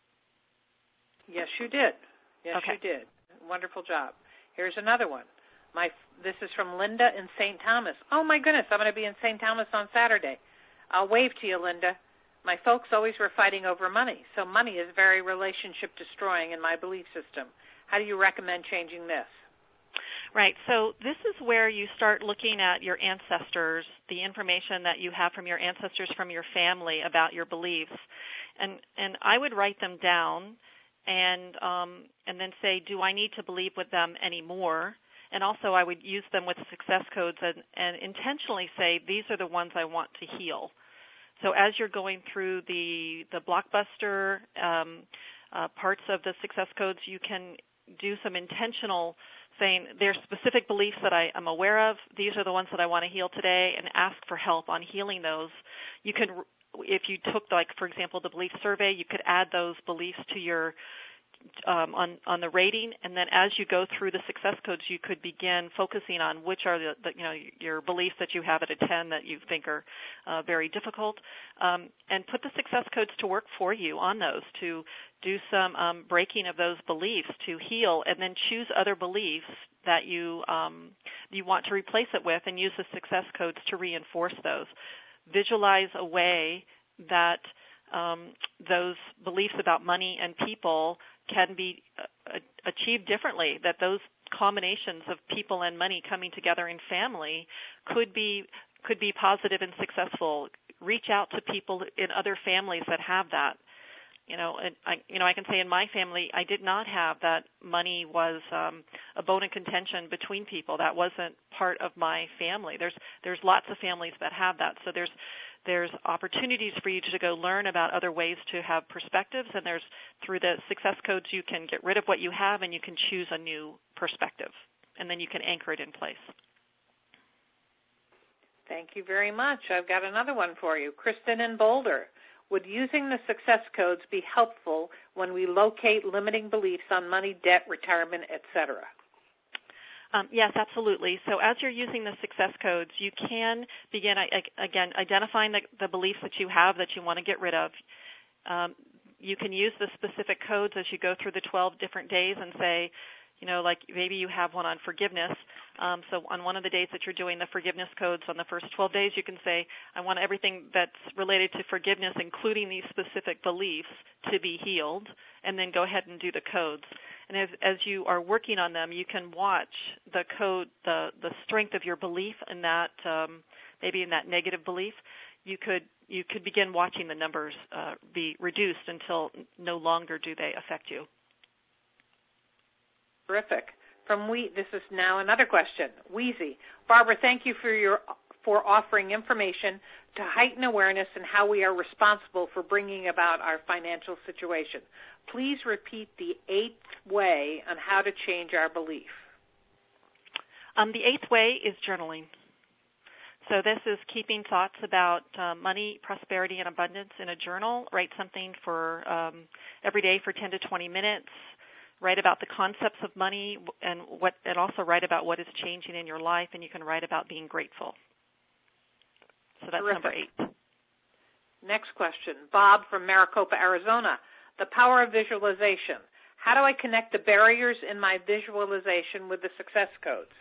Yes, you did. Yes, okay. You did. Wonderful job. Here's another one. This is from Linda in St. Thomas. Oh, my goodness, I'm going to be in St. Thomas on Saturday. I'll wave to you, Linda. My folks always were fighting over money, so money is very relationship destroying in my belief system. How do you recommend changing this? Right. So this is where you start looking at your ancestors, the information that you have from your ancestors, from your family about your beliefs, and I would write them down, and then say, do I need to believe with them anymore? And also I would use them with success codes and intentionally say, these are the ones I want to heal. So as you're going through the blockbuster parts of the success codes, you can do some intentional saying, there are specific beliefs that I am aware of. These are the ones that I want to heal today, and ask for help on healing those. You can, if you took, like, for example, the belief survey, you could add those beliefs to your on the rating, and then as you go through the success codes, you could begin focusing on which are the your beliefs that you have at a 10 that you think are very difficult, and put the success codes to work for you on those, to do some breaking of those beliefs to heal, and then choose other beliefs that you want to replace it with, and use the success codes to reinforce those. Visualize a way that those beliefs about money and people can be achieved differently, that those combinations of people and money coming together in family could be positive and successful. Reach out to people in other families that have that. I can say in my family, I did not have that money was a bone of contention between people. That wasn't part of my family. There's lots of families that have that. So there's opportunities for you to go learn about other ways to have perspectives, and there's, through the success codes, you can get rid of what you have and you can choose a new perspective, and then you can anchor it in place. Thank you very much. I've got another one for you. Kristen in Boulder. Would using the success codes be helpful when we locate limiting beliefs on money, debt, retirement, etc.? Yes, absolutely. So as you're using the success codes, you can begin, again, identifying the beliefs that you have that you want to get rid of. You can use the specific codes as you go through the 12 different days and say, like maybe you have one on forgiveness. So on one of the days that you're doing the forgiveness codes on the first 12 days, you can say, I want everything that's related to forgiveness, including these specific beliefs, to be healed, and then go ahead and do the codes. And as you are working on them, you can watch the code, the strength of your belief in that, maybe in that negative belief. You could begin watching the numbers be reduced until no longer do they affect you. Terrific. This is now another question. Wheezy. Barbara, thank you for offering information to heighten awareness and how we are responsible for bringing about our financial situation. Please repeat the 8th way on how to change our belief. The 8th way is journaling. So this is keeping thoughts about money, prosperity, and abundance in a journal. Write something for every day for 10 to 20 minutes. Write about the concepts of money and also write about what is changing in your life, and you can write about being grateful. So that's Terrific. Number 8. Next question. Bob from Maricopa, Arizona. The power of visualization. How do I connect the barriers in my visualization with the success codes?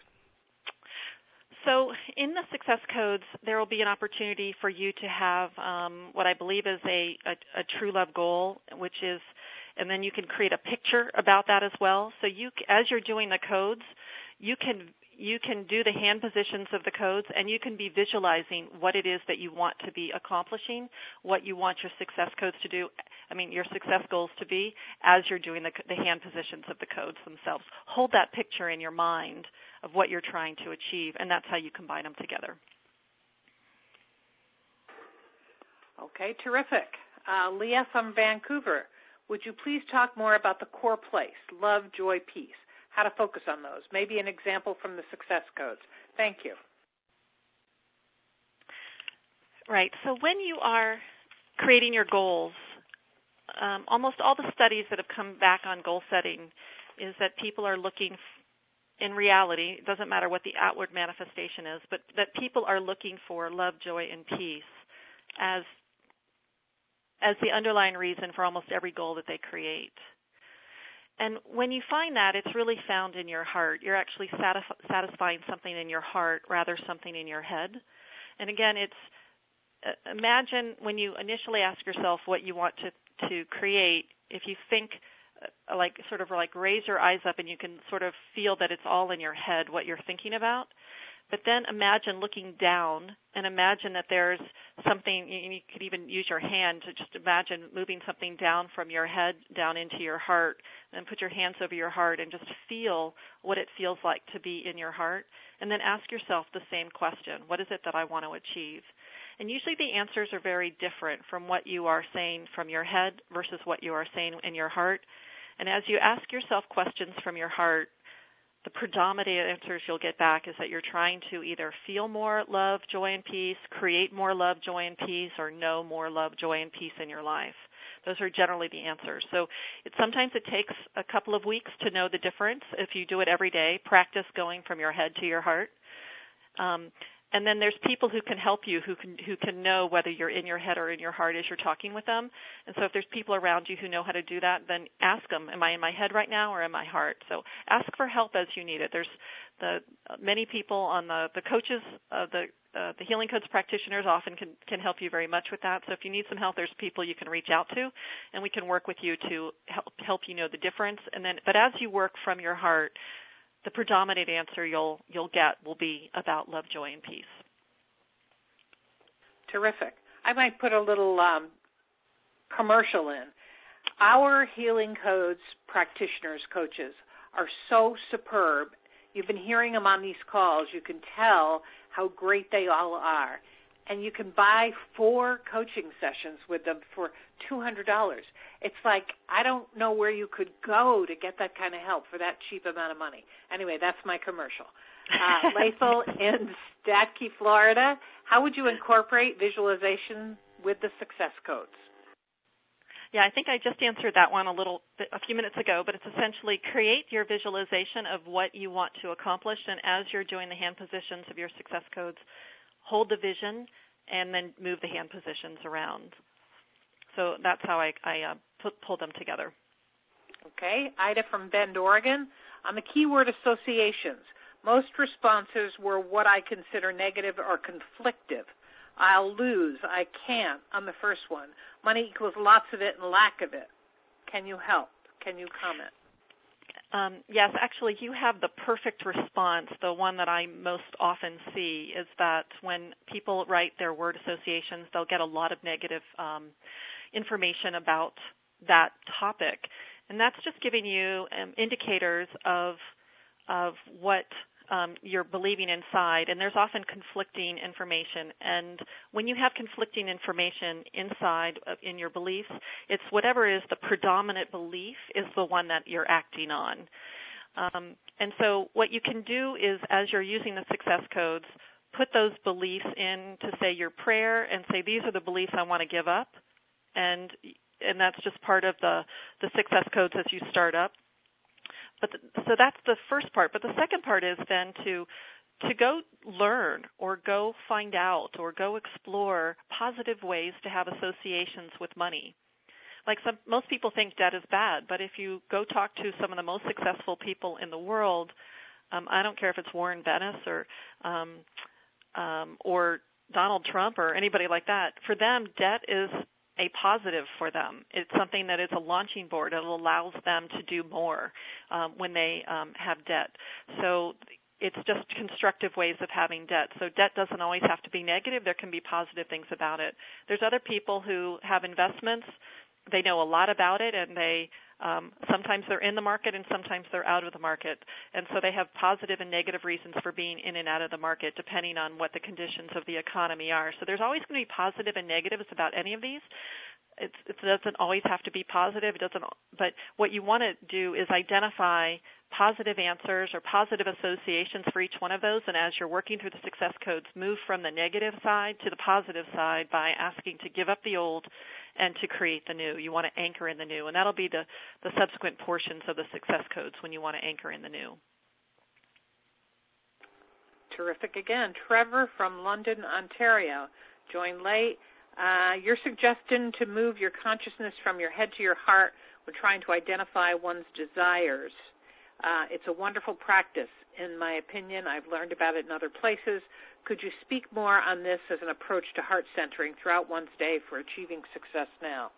So in the success codes, there will be an opportunity for you to have what I believe is a true love goal, which is, and then you can create a picture about that as well. So as you're doing the codes, you can do the hand positions of the codes, and you can be visualizing what it is that you want to be accomplishing, what you want your success codes to do, your success goals to be, as you're doing the hand positions of the codes themselves. Hold that picture in your mind of what you're trying to achieve, and that's how you combine them together. Okay, terrific. Leah from Vancouver, would you please talk more about the core place, love, joy, peace? how to focus on those. Maybe an example from the success codes. Thank you. Right. So when you are creating your goals, almost all the studies that have come back on goal setting is that people are looking, in reality, it doesn't matter what the outward manifestation is, but that people are looking for love, joy, and peace as the underlying reason for almost every goal that they create. And when you find that, it's really found in your heart. You're actually satisfying something in your heart rather something in your head. And again, imagine when you initially ask yourself what you want to create, if you think like raise your eyes up and you can sort of feel that it's all in your head what you're thinking about. But then imagine looking down and imagine that there's something, you could even use your hand to just imagine moving something down from your head down into your heart, and put your hands over your heart and just feel what it feels like to be in your heart. And then ask yourself the same question: what is it that I want to achieve? And usually the answers are very different from what you are saying from your head versus what you are saying in your heart. And as you ask yourself questions from your heart, the predominant answers you'll get back is that you're trying to either feel more love, joy, and peace, create more love, joy, and peace, or know more love, joy, and peace in your life. Those are generally the answers. So sometimes it takes a couple of weeks to know the difference. If you do it every day, practice going from your head to your heart. And then there's people who can help you, who can know whether you're in your head or in your heart as you're talking with them. And so if there's people around you who know how to do that, then ask them, am I in my head right now or in my heart? So ask for help as you need it. There's many people on the coaches, the Healing Codes practitioners often can help you very much with that. So if you need some help, there's people you can reach out to, and we can work with you to help you know the difference. But as you work from your heart, the predominant answer you'll get will be about love, joy, and peace. Terrific. I might put a little commercial in. Our Healing Codes practitioners, coaches, are so superb. You've been hearing them on these calls. You can tell how great they all are. And you can buy 4 coaching sessions with them for $200. It's like, I don't know where you could go to get that kind of help for that cheap amount of money. Anyway, that's my commercial. Lathel in Statke, Florida, how would you incorporate visualization with the success codes? Yeah, I think I just answered that one a few minutes ago, but it's essentially create your visualization of what you want to accomplish, and as you're doing the hand positions of your success codes, hold the vision and then move the hand positions around. So that's how I pull them together. Okay. Ida from Bend, Oregon. On the keyword associations, most responses were what I consider negative or conflictive. I'll lose, I can't on the first one. Money equals lots of it and lack of it. Can you help? Can you comment? Yes, actually, you have the perfect response. The one that I most often see is that when people write their word associations, they'll get a lot of negative information about that topic. And that's just giving you indicators of what you're believing inside, and there's often conflicting information. And when you have conflicting information inside in your beliefs, it's whatever is the predominant belief is the one that you're acting on. And so what you can do is, as you're using the success codes, put those beliefs in to say your prayer and say, these are the beliefs I want to give up. And that's just part of the success codes as you start up. So that's the first part. But the second part is then to go learn or go find out or go explore positive ways to have associations with money. Like most people think debt is bad, but if you go talk to some of the most successful people in the world, I don't care if it's Warren Buffett or Donald Trump or anybody like that, for them debt is a positive for them. It's something that is a launching board. It allows them to do more when they have debt. So it's just constructive ways of having debt. So debt doesn't always have to be negative. There can be positive things about it. There's other people who have investments. They know a lot about it, and they sometimes they're in the market and sometimes they're out of the market. And so they have positive and negative reasons for being in and out of the market depending on what the conditions of the economy are. So there's always going to be positive and negatives about any of these. it doesn't always have to be positive. But what you want to do is identify positive answers or positive associations for each one of those. And as you're working through the success codes, move from the negative side to the positive side by asking to give up the old and to create the new. You want to anchor in the new. And that'll be the subsequent portions of the success codes when you want to anchor in the new. Terrific again. Trevor from London, Ontario, joined late. Your suggestion to move your consciousness from your head to your heart when trying to identify one's desires. It's a wonderful practice. In my opinion, I've learned about it in other places. Could you speak more on this as an approach to heart centering throughout one's day for achieving success now?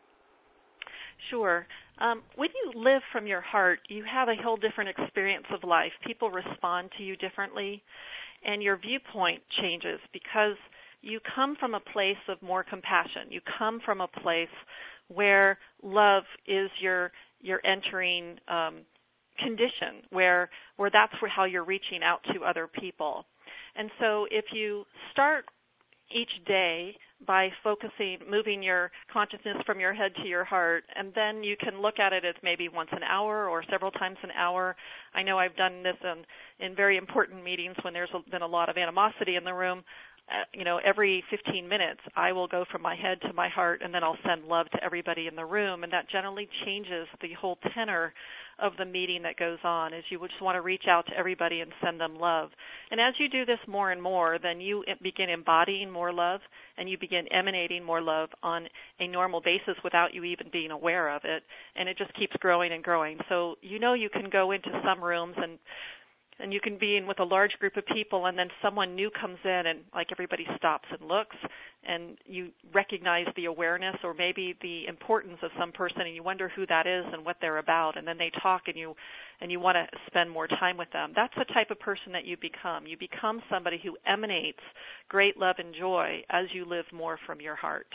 Sure. When you live from your heart, you have a whole different experience of life. People respond to you differently, and your viewpoint changes because you come from a place of more compassion. You come from a place where love is your entering condition, where that's how you're reaching out to other people. And so if you start each day by moving your consciousness from your head to your heart, and then you can look at it as maybe once an hour or several times an hour. I know I've done this in very important meetings when there's been a lot of animosity in the room. Every 15 minutes, I will go from my head to my heart, and then I'll send love to everybody in the room, and that generally changes the whole tenor of the meeting that goes on, is you just want to reach out to everybody and send them love. And as you do this more and more, then you begin embodying more love, and you begin emanating more love on a normal basis without you even being aware of it, and it just keeps growing and growing. So you can go into some rooms and you can be in with a large group of people, and then someone new comes in, and like everybody stops and looks, and you recognize the awareness or maybe the importance of some person, and you wonder who that is and what they're about, and then they talk, and you want to spend more time with them. That's the type of person that you become. You become somebody who emanates great love and joy as you live more from your heart.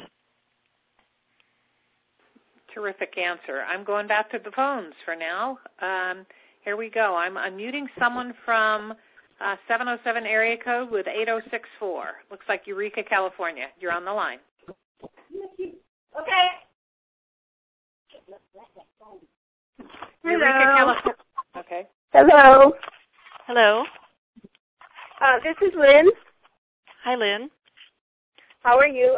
Terrific answer. I'm going back to the phones for now. Here we go. I'm unmuting someone from 707 area code with 8064. Looks like Eureka, California. You're on the line. Okay. Eureka, California. Okay. Hello. Hello. This is Lynn. Hi, Lynn. How are you?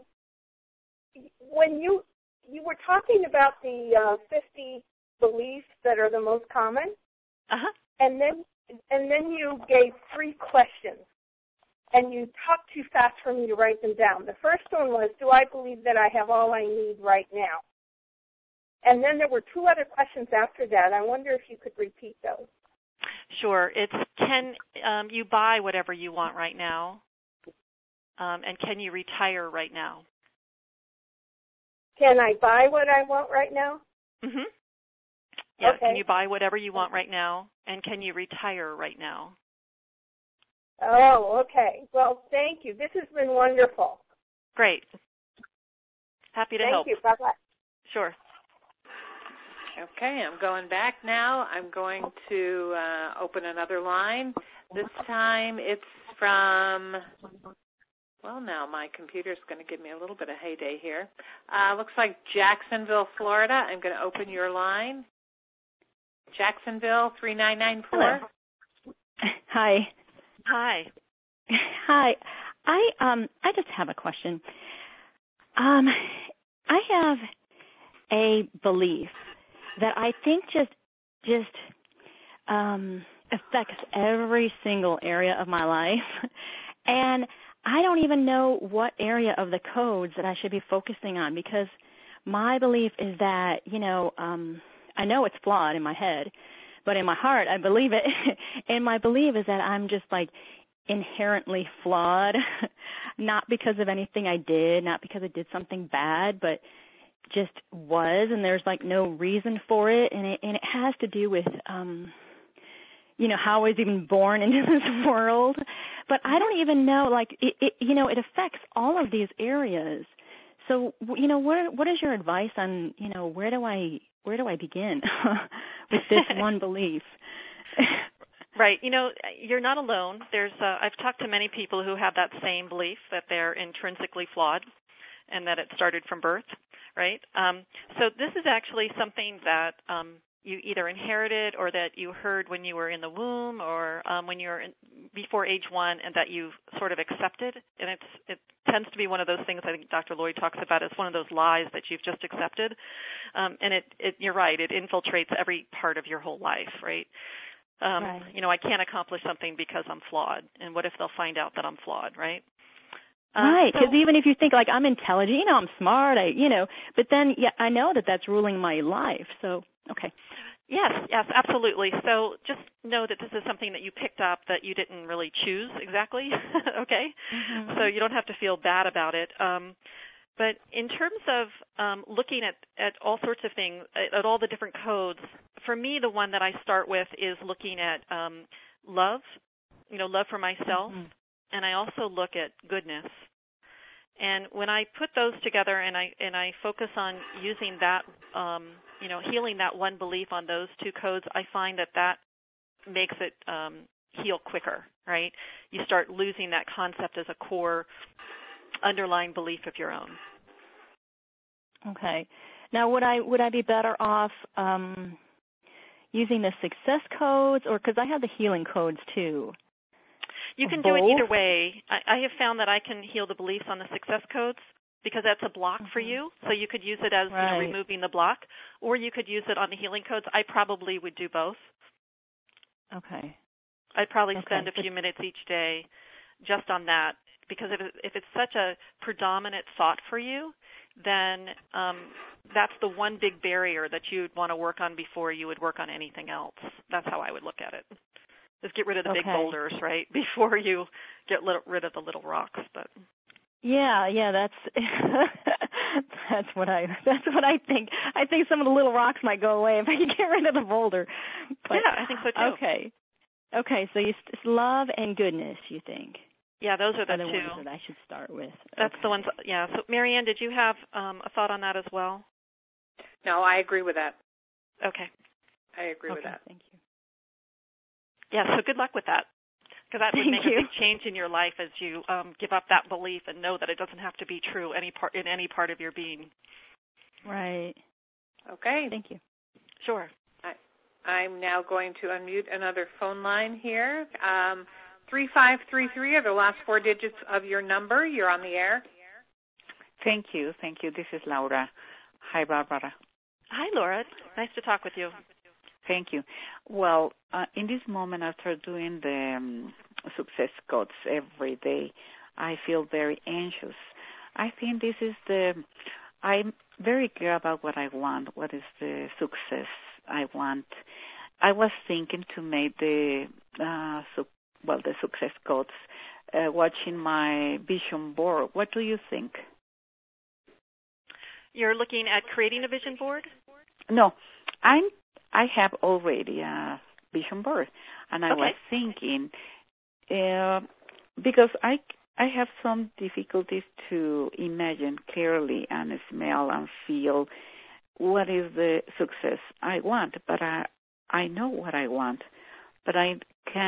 When you were talking about the 50 beliefs that are the most common, and then you gave 3 questions, and you talked too fast for me to write them down. The first one was, do I believe that I have all I need right now? And then there were 2 other questions after that. I wonder if you could repeat those. Sure. It's can you buy whatever you want right now, and can you retire right now? Can I buy what I want right now? Mm-hmm. Yeah, okay. Can you buy whatever you want right now, and can you retire right now? Oh, okay. Well, thank you. This has been wonderful. Great. Happy to help. Thank you. Bye-bye. Sure. Okay, I'm going back now. I'm going to open another line. This time it's from, well, now my computer's going to give me a little bit of heyday here. Looks like Jacksonville, Florida. I'm going to open your line. Jacksonville, 3994. Hello. Hi. Hi. Hi. I just have a question. I have a belief that I think just affects every single area of my life, and I don't even know what area of the codes that I should be focusing on, because my belief is that, I know it's flawed in my head, but in my heart I believe it. And my belief is that I'm just like inherently flawed, not because of anything I did, not because I did something bad, but just was, and there's like no reason for it, and it has to do with how I was even born into this world. But I don't even know, like it affects all of these areas. So what is your advice on where do I begin with this one belief? Right. You're not alone. I've talked to many people who have that same belief, that they're intrinsically flawed and that it started from birth. right? So this is actually something that you either inherited or that you heard when you were in the womb or when you were before age 1 and that you sort of accepted. And it tends to be one of those things I think Dr. Lloyd talks about as one of those lies that you've just accepted. And you're right, it infiltrates every part of your whole life, right? Right. I can't accomplish something because I'm flawed. And what if they'll find out that I'm flawed, right? Right, because even if you think like I'm intelligent, I'm smart, but then I know that that's ruling my life. So, okay. Yes, absolutely. So just know that this is something that you picked up that you didn't really choose exactly, okay? Mm-hmm. So you don't have to feel bad about it. But in terms of looking at all sorts of things, at all the different codes, for me the one that I start with is looking at love, love for myself, mm-hmm. and I also look at goodness. And when I put those together and I focus on using that, healing that one belief on those two codes, I find that makes it heal quicker, right? You start losing that concept as a core underlying belief of your own. Okay. Now, would I be better off using the success codes, or because I have the healing codes too? You can do it either way. I have found that I can heal the beliefs on the success codes because that's a block for you. So you could use it as removing the block, or you could use it on the healing codes. I probably would do both. Okay. I'd probably spend a few minutes each day just on that because if it's such a predominant thought for you, then that's the one big barrier that you'd want to work on before you would work on anything else. That's how I would look at it. Just get rid of the big boulders, right, before you get rid of the little rocks. But yeah, that's that's what I think. I think some of the little rocks might go away if I can get rid of the boulder. But, yeah, I think so too. Okay. So it's love and goodness, you think? Yeah, those are the two ones that I should start with. That's the ones. Yeah. So, Marianne, did you have a thought on that as well? No, I agree with that. Okay. I agree with that. Thank you. Yeah, so good luck with that, because that would make a big change in your life as you give up that belief and know that it doesn't have to be true in any part of your being. Right. Okay. Thank you. Sure. I'm now going to unmute another phone line here. 3533 are the last 4 digits of your number. You're on the air. Thank you. This is Laura. Hi, Barbara. Hi, Laura. Nice to talk with you. Thank you. Well, in this moment, after doing the success codes every day, I feel very anxious. I think this is I'm very clear about what I want, what is the success I want. I was thinking to make the success codes, watching my vision board. What do you think? You're looking at creating a vision board? No, I have already a vision board, and I was thinking, because I have some difficulties to imagine clearly and smell and feel what is the success I want, but I know what I want, but I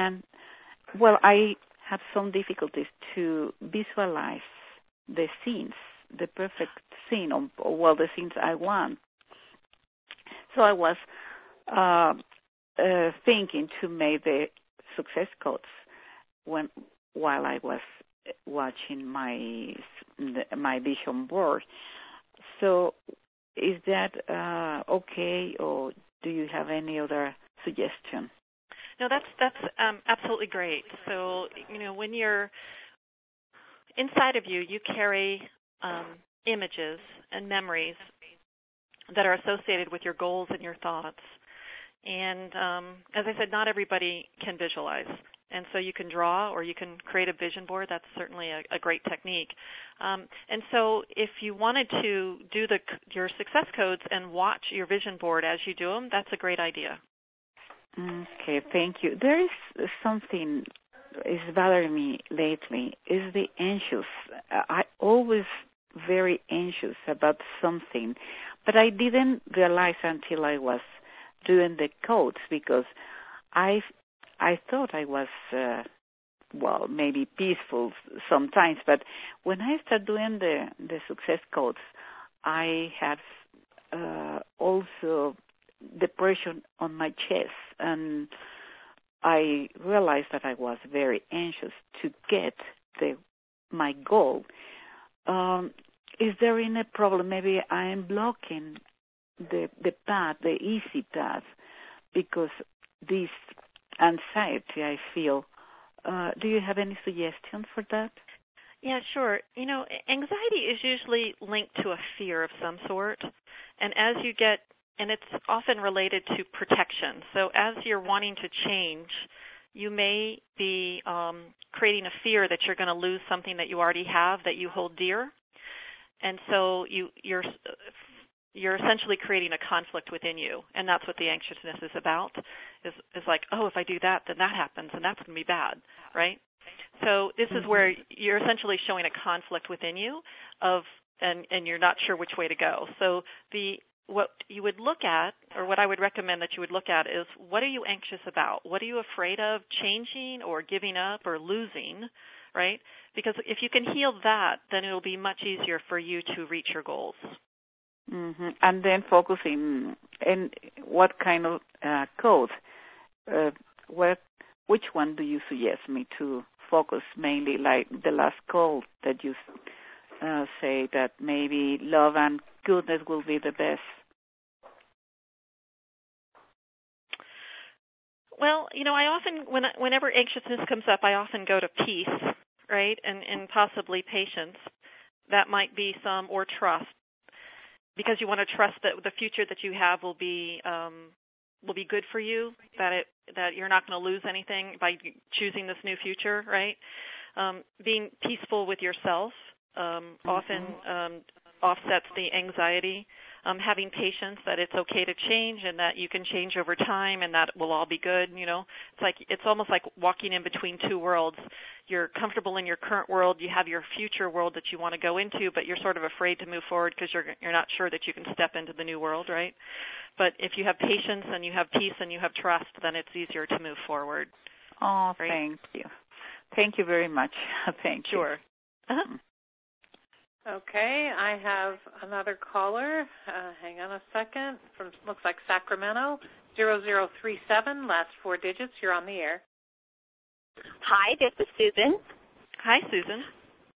have some difficulties to visualize the scenes, the perfect scene, or the scenes I want. So I was thinking to make the success codes while I was watching my vision board. So is that okay, or do you have any other suggestion? No, that's absolutely great. So, when you're inside of you, you carry images and memories that are associated with your goals and your thoughts. And as I said, not everybody can visualize. And so you can draw or you can create a vision board. That's certainly a great technique. And so if you wanted to do your success codes and watch your vision board as you do them, that's a great idea. Okay, thank you. There is something is bothering me lately, is the anxious. I always very anxious about something, but I didn't realize until I was doing the codes, because I thought I was, maybe peaceful sometimes, but when I start doing the success codes, I had also depression on my chest, and I realized that I was very anxious to get my goal. Is there any problem? Maybe I am blocking the path, the easy path, because this anxiety I feel. Do you have any suggestions for that? Yeah, sure. Anxiety is usually linked to a fear of some sort, and it's often related to protection. So as you're wanting to change, you may be creating a fear that you're going to lose something that you already have that you hold dear, and so you're essentially creating a conflict within you, and that's what the anxiousness is about. Is like, oh, if I do that, then that happens, and that's going to be bad, right? So this is where you're essentially showing a conflict within you and you're not sure which way to go. So what you would look at, or what I would recommend that you would look at, is what are you anxious about? What are you afraid of changing or giving up or losing, right? Because if you can heal that, then it'll be much easier for you to reach your goals. Mm-hmm. And then focusing in what kind of code, which one do you suggest me to focus mainly, like the last code that you say that maybe love and goodness will be the best? Well, I often, whenever anxiousness comes up, I often go to peace, right, and possibly patience. That might be or trust, because you want to trust that the future that you have will be good for you, that you're not going to lose anything by choosing this new future, right? Being peaceful with yourself often offsets the anxiety. Having patience that it's okay to change and that you can change over time and that will all be good. It's almost like walking in between two worlds. You're comfortable in your current world. You have your future world that you want to go into, but you're sort of afraid to move forward because you're not sure that you can step into the new world, right? But if you have patience and you have peace and you have trust, then it's easier to move forward. Oh, right? Thank you. Thank you very much. Thank you. Sure. Uh-huh. Okay, I have another caller. Hang on a second. From looks like Sacramento, 0037, last four digits. You're on the air. Hi, this is Susan. Hi, Susan.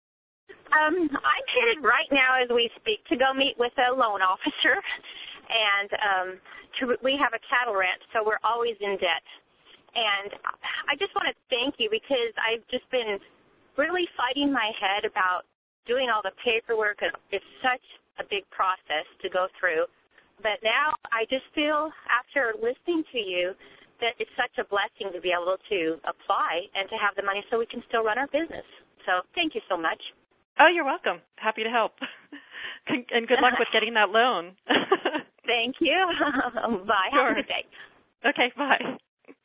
I'm headed right now as we speak to go meet with a loan officer, and we have a cattle ranch, so we're always in debt. And I just want to thank you because I've just been really fighting my head about doing all the paperwork. It's such a big process to go through. But now I just feel, after listening to you, that it's such a blessing to be able to apply and to have the money so we can still run our business. So thank you so much. Oh, you're welcome. Happy to help. And good luck with getting that loan. Thank you. Bye. Sure. Have a good day. Okay, bye.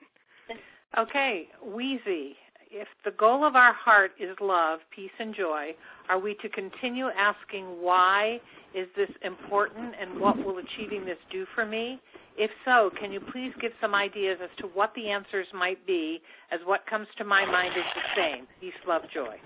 Okay, Wheezy. If the goal of our heart is love, peace, and joy, are we to continue asking why is this important and what will achieving this do for me? If so, can you please give some ideas as to what the answers might be, as what comes to my mind is the same, peace, love, joy?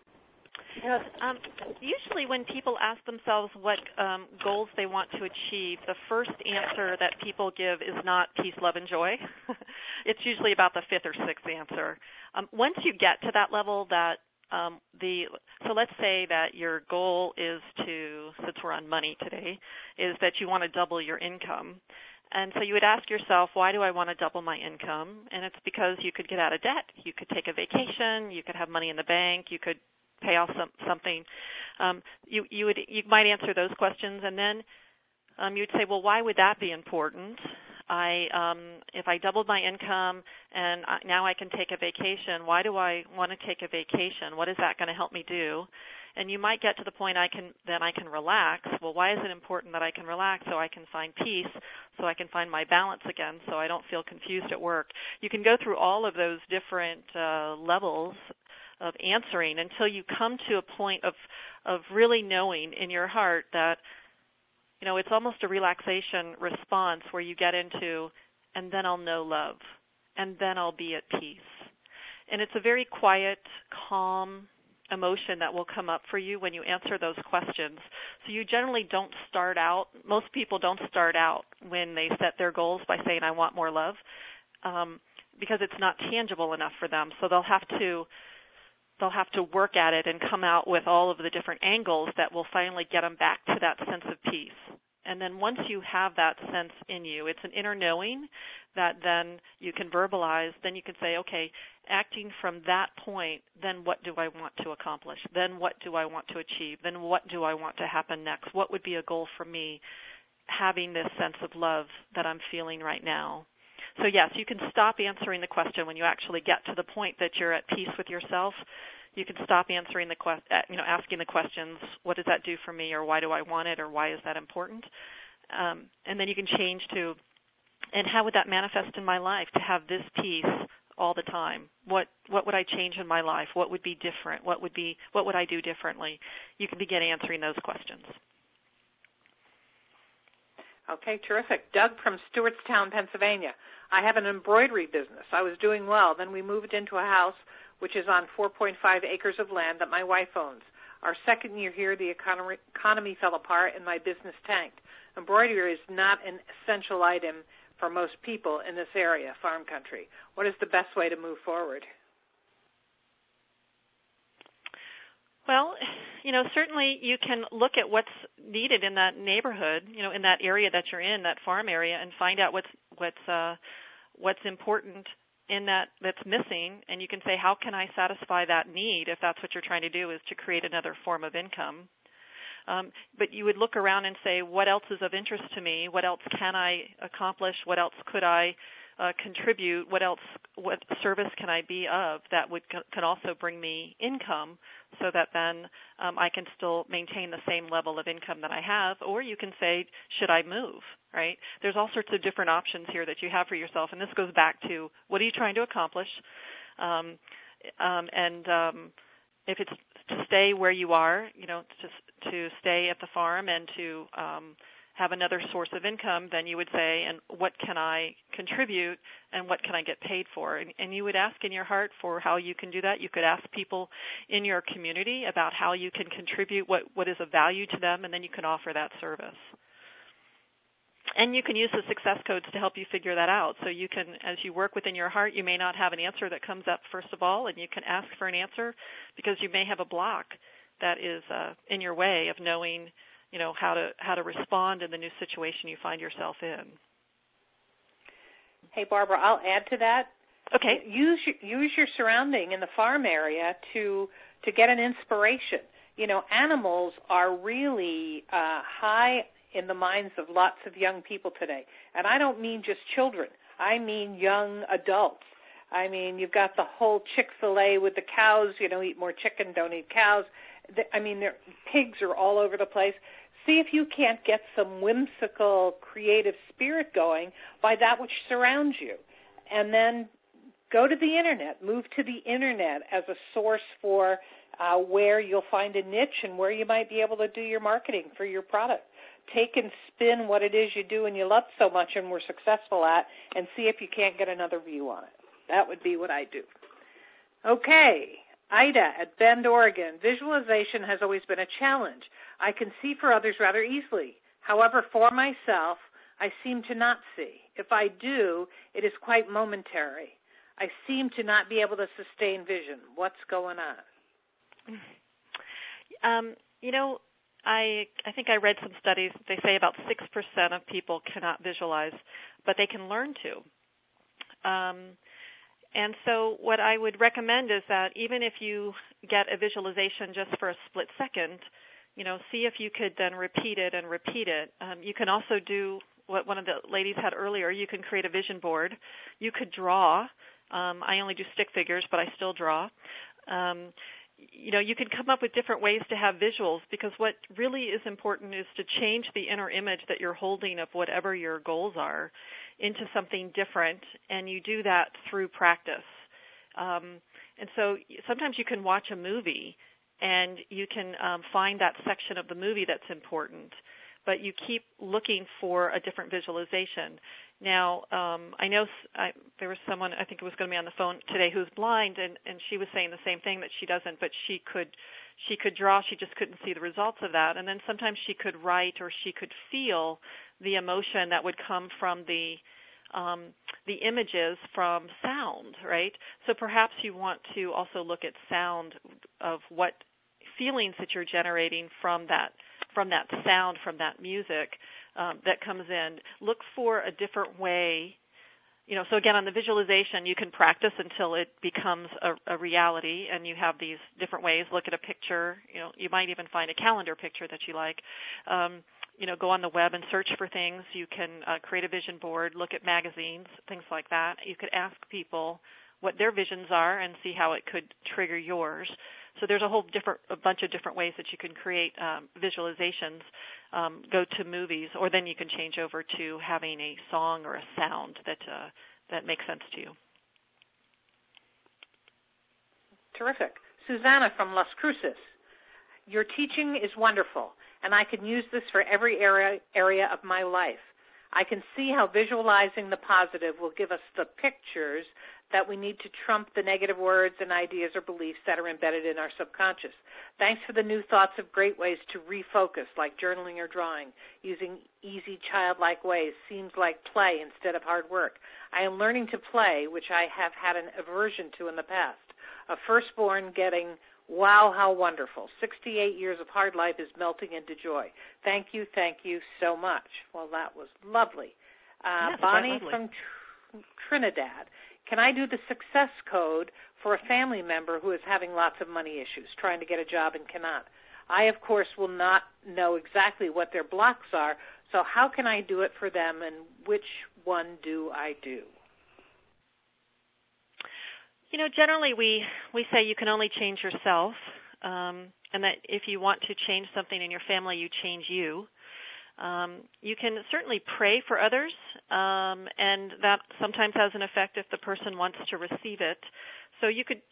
Usually when people ask themselves what goals they want to achieve, the first answer that people give is not peace, love, and joy. It's usually about the fifth or sixth answer. Once you get to that level, so let's say that your goal is to, since we're on money today, is that you want to double your income. And so you would ask yourself, why do I want to double my income? And it's because you could get out of debt. You could take a vacation. You could have money in the bank. You could pay off something. You might answer those questions, and then you'd say, well, why would that be important? If I doubled my income and now I can take a vacation, why do I want to take a vacation? What is that going to help me do? And you might get to the point I can relax. Well, why is it important that I can relax? So I can find peace, so I can find my balance again, so I don't feel confused at work. You can go through all of those different levels of answering until you come to a point of really knowing in your heart that, it's almost a relaxation response where you get into, and then I'll know love, and then I'll be at peace. And it's a very quiet, calm emotion that will come up for you when you answer those questions. So you generally don't start out, most people don't start out when they set their goals by saying, I want more love, because it's not tangible enough for them. So they'll have to work at it and come out with all of the different angles that will finally get them back to that sense of peace. And then once you have that sense in you, it's an inner knowing that then you can verbalize, then you can say, okay, acting from that point, then what do I want to accomplish? Then what do I want to achieve? Then what do I want to happen next? What would be a goal for me having this sense of love that I'm feeling right now? So yes, you can stop answering the question when you actually get to the point that you're at peace with yourself. You can stop answering asking the questions, what does that do for me, or why do I want it, or why is that important? And then you can change to, and how would that manifest in my life to have this peace all the time? What would I change in my life? What would be different? What would I do differently? You can begin answering those questions. Okay, terrific. Doug from Stewartstown, Pennsylvania. I have an embroidery business. I was doing well. Then we moved into a house which is on 4.5 acres of land that my wife owns. Our second year here, the economy fell apart and my business tanked. Embroidery is not an essential item for most people in this area, farm country. What is the best way to move forward? Well, certainly you can look at what's needed in that neighborhood, in that area that you're in, that farm area, and find out what's important in that's missing, and you can say, how can I satisfy that need if that's what you're trying to do, is to create another form of income. But you would look around and say, what else is of interest to me? What else can I accomplish? What else could I contribute? What service can I be of that can also bring me income, so that then I can still maintain the same level of income that I have? Or you can say, should I move, right? There's all sorts of different options here that you have for yourself, and this goes back to, what are you trying to accomplish? If it's to stay where you are, to stay at the farm and to have another source of income, then you would say, and what can I contribute and what can I get paid for? And you would ask in your heart for how you can do that. You could ask people in your community about how you can contribute, what is of value to them, and then you can offer that service. And you can use the success codes to help you figure that out. So you can, as you work within your heart, you may not have an answer that comes up first of all, and you can ask for an answer because you may have a block that is in your way of knowing how to respond in the new situation you find yourself in. Hey, Barbara, I'll add to that. Okay. Use your surrounding in the farm area to get an inspiration. Animals are really high in the minds of lots of young people today. And I don't mean just children. I mean young adults. I mean, you've got the whole Chick-fil-A with the cows, eat more chicken, don't eat cows. Pigs are all over the place. See if you can't get some whimsical, creative spirit going by that which surrounds you. And then go to the Internet. Move to the Internet as a source for where you'll find a niche and where you might be able to do your marketing for your product. Take and spin what it is you do and you love so much and were successful at, and see if you can't get another view on it. That would be what I do. Okay, Ida at Bend, Oregon. Visualization has always been a challenge. I can see for others rather easily. However, for myself, I seem to not see. If I do, it is quite momentary. I seem to not be able to sustain vision. What's going on? I think I read some studies. They say about 6% of people cannot visualize, but they can learn to. And so what I would recommend is that even if you get a visualization just for a split second, see if you could then repeat it and repeat it. You can also do what one of the ladies had earlier. You can create a vision board. You could draw. I only do stick figures, but I still draw. You can come up with different ways to have visuals, because what really is important is to change the inner image that you're holding of whatever your goals are into something different, and you do that through practice. And so sometimes you can watch a movie and you can find that section of the movie that's important, but you keep looking for a different visualization. Now, I know there was someone, I think it was going to be on the phone today, who's blind, and she was saying the same thing, that she doesn't, but she could draw, she just couldn't see the results of that. And then sometimes she could write, or she could feel the emotion that would come from the images from sound, right? So perhaps you want to also look at sound, of what feelings that you're generating from that sound, from that music that comes in. Look for a different way. So again, on the visualization, you can practice until it becomes a reality, and you have these different ways. Look at a picture. You might even find a calendar picture that you like. Go on the web and search for things. You can create a vision board, look at magazines, things like that. You could ask people what their visions are and see how it could trigger yours. So there's a bunch of different ways that you can create visualizations. Go to movies, or then you can change over to having a song or a sound that makes sense to you. Terrific. Susanna from Las Cruces. Your teaching is wonderful, and I can use this for every area of my life. I can see how visualizing the positive will give us the pictures that we need to trump the negative words and ideas or beliefs that are embedded in our subconscious. Thanks for the new thoughts of great ways to refocus, like journaling or drawing. Using easy, childlike ways seems like play instead of hard work. I am learning to play, which I have had an aversion to in the past. A firstborn getting, wow, how wonderful. 68 years of hard life is melting into joy. Thank you so much. Well, that was lovely. Yes, Bonnie lovely. from Trinidad. Can I do the success code for a family member who is having lots of money issues, trying to get a job and cannot? I, of course, will not know exactly what their blocks are, so how can I do it for them, and which one do I do? Generally we say you can only change yourself, and that if you want to change something in your family, you change you. You can certainly pray for others, and that sometimes has an effect if the person wants to receive it. So you could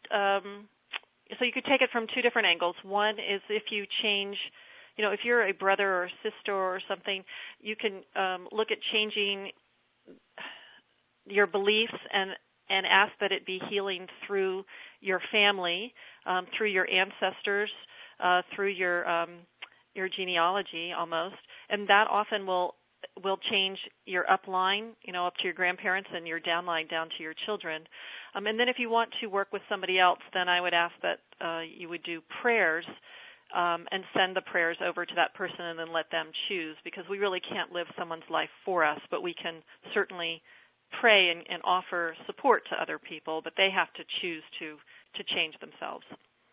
take it from two different angles. One is if you change, if you're a brother or a sister or something, you can look at changing your beliefs and ask that it be healing through your family, through your ancestors, through your genealogy almost, and that often will change your upline, up to your grandparents, and your downline down to your children. And then if you want to work with somebody else, then I would ask that you would do prayers and send the prayers over to that person and then let them choose, because we really can't live someone's life for us, but we can certainly pray and offer support to other people, but they have to choose to change themselves.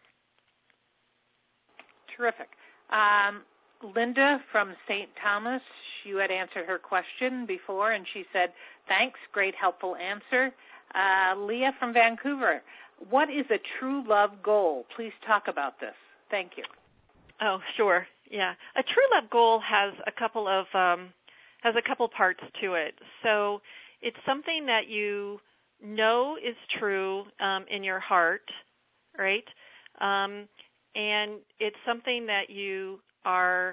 Terrific. Linda from St. Thomas, you had answered her question before, and she said, thanks, great helpful answer. Leah from Vancouver, what is a true love goal? Please talk about this. Thank you. Oh, sure. Yeah. A true love goal has a couple parts to it. So it's something that you know is true in your heart, right? And it's something that you are,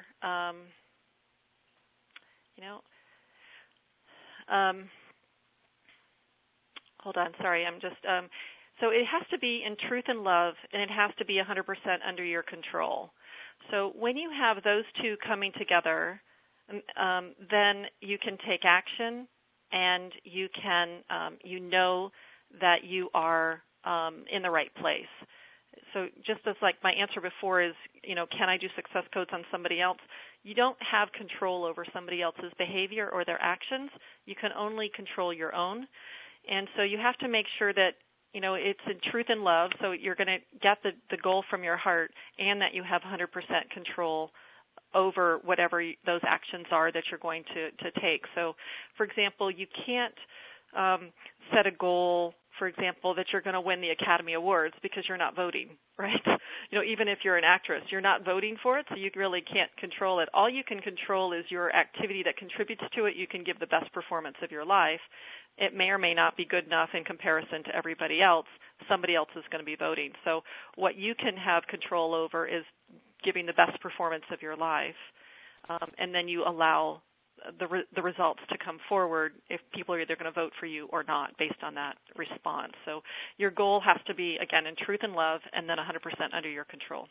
hold on, sorry, I'm just, so it has to be in truth and love, and it has to be 100% under your control. So when you have those two coming together, then you can take action, and you can, know that you are in the right place. So just as like my answer before is, can I do success codes on somebody else? You don't have control over somebody else's behavior or their actions. You can only control your own. And so you have to make sure that, it's in truth and love, so you're going to get the goal from your heart, and that you have 100% control over whatever those actions are that you're going to take. So, for example, you can't set a goal, for example, that you're going to win the Academy Awards because you're not voting, right? Even if you're an actress, you're not voting for it, so you really can't control it. All you can control is your activity that contributes to it. You can give the best performance of your life. It may or may not be good enough in comparison to everybody else. Somebody else is going to be voting. So what you can have control over is giving the best performance of your life. and then you allow the results to come forward if people are either going to vote for you or not based on that response. So your goal has to be, again, in truth and love, and then 100% under your control.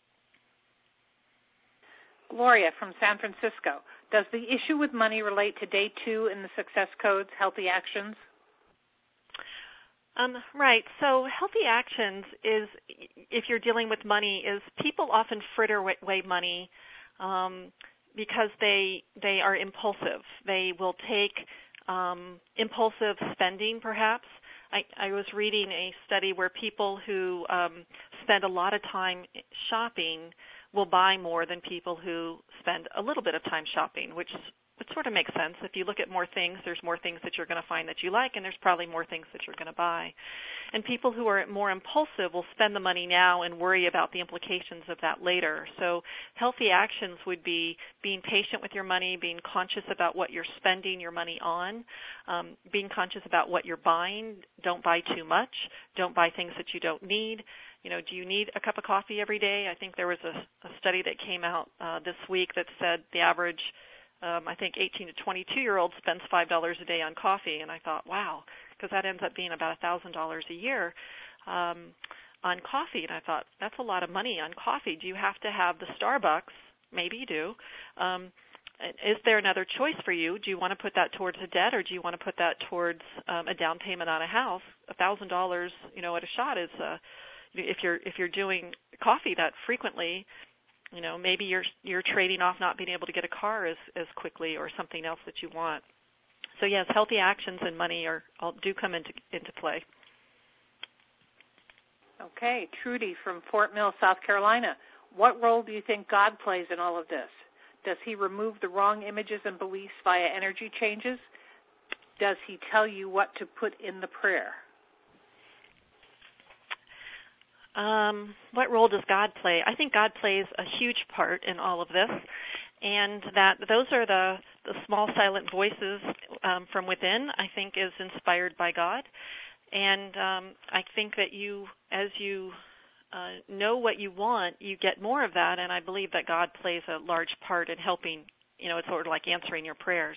Gloria from San Francisco. Does the issue with money relate to day 2 in the Success Codes, Healthy Actions? Right. So healthy actions is, if you're dealing with money, is people often fritter away money because they are impulsive. They will take impulsive spending, perhaps. I was reading a study where people who spend a lot of time shopping will buy more than people who spend a little bit of time shopping, which sort of makes sense. If you look at more things, there's more things that you're going to find that you like, and there's probably more things that you're going to buy. And people who are more impulsive will spend the money now and worry about the implications of that later. So healthy actions would be being patient with your money, being conscious about what you're spending your money on, being conscious about what you're buying. Don't buy too much. Don't buy things that you don't need. You know, do you need a cup of coffee every day? I think there was a study that came out this week that said the average, I think 18 to 22-year-old spends $5 a day on coffee, and I thought, wow, because that ends up being about $1,000 a year on coffee, and I thought, that's a lot of money on coffee. Do you have to have the Starbucks? Maybe you do. Is there another choice for you? Do you want to put that towards a debt, or do you want to put that towards a down payment on a house? $1,000, you know, at a shot is if you're doing coffee that frequently, you know, maybe you're trading off not being able to get a car as quickly or something else that you want. So yes, healthy actions and money do come into play. Okay, Trudy from Fort Mill, South Carolina. What role do you think God plays in all of this? Does he remove the wrong images and beliefs via energy changes? Does he tell you what to put in the prayer? What role does God play? I think God plays a huge part in all of this, and that those are the small silent voices from within, I think, is inspired by God. And I think that as you know what you want, you get more of that, and I believe that God plays a large part in helping, you know, it's sort of like answering your prayers.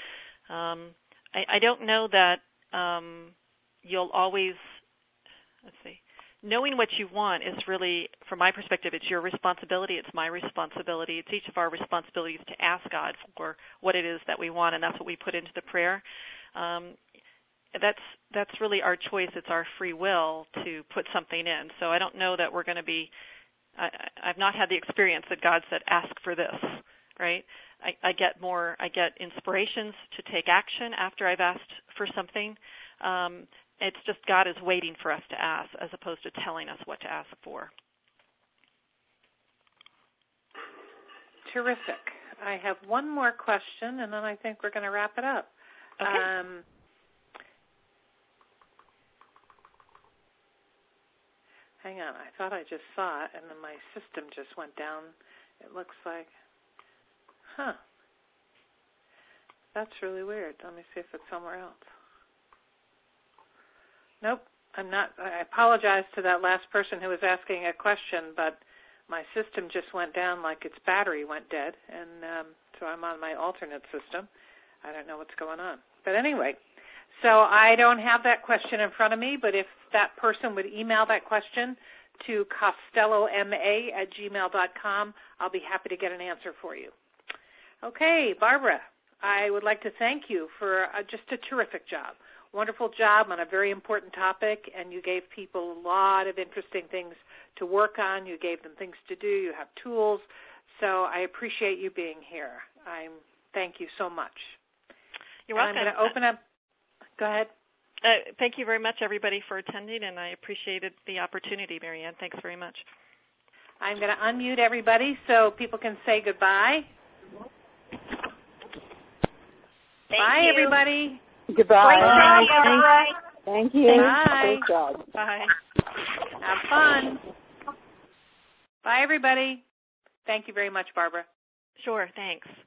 I don't know that you'll always, knowing what you want is really, from my perspective, it's your responsibility, it's my responsibility, it's each of our responsibilities to ask God for what it is that we want, and that's what we put into the prayer. That's really our choice. It's our free will to put something in. So I don't know that we're going to be, I've not had the experience that God said, ask for this, right? I get inspirations to take action after I've asked for something. It's just God is waiting for us to ask as opposed to telling us what to ask for. Terrific. I have one more question, and then I think we're going to wrap it up. Okay. Hang on. I thought I just saw it, and then my system just went down. It looks like, that's really weird. Let me see if it's somewhere else. Nope, I'm not. I apologize to that last person who was asking a question, but my system just went down like its battery went dead, and so I'm on my alternate system. I don't know what's going on. But anyway, so I don't have that question in front of me, but if that person would email that question to costelloma@gmail.com, I'll be happy to get an answer for you. Okay, Barbara, I would like to thank you for just a terrific job. Wonderful job on a very important topic, and you gave people a lot of interesting things to work on. You gave them things to do. You have tools. So I appreciate you being here. Thank you so much. You're welcome. I'm going to open up. Go ahead. Thank you very much, everybody, for attending, and I appreciated the opportunity, Marianne. Thanks very much. I'm going to unmute everybody so people can say goodbye. Bye, everybody. Goodbye. Bye. Thank you. Bye. Great job. Bye. Have fun. Bye, everybody. Thank you very much, Barbara. Sure, thanks.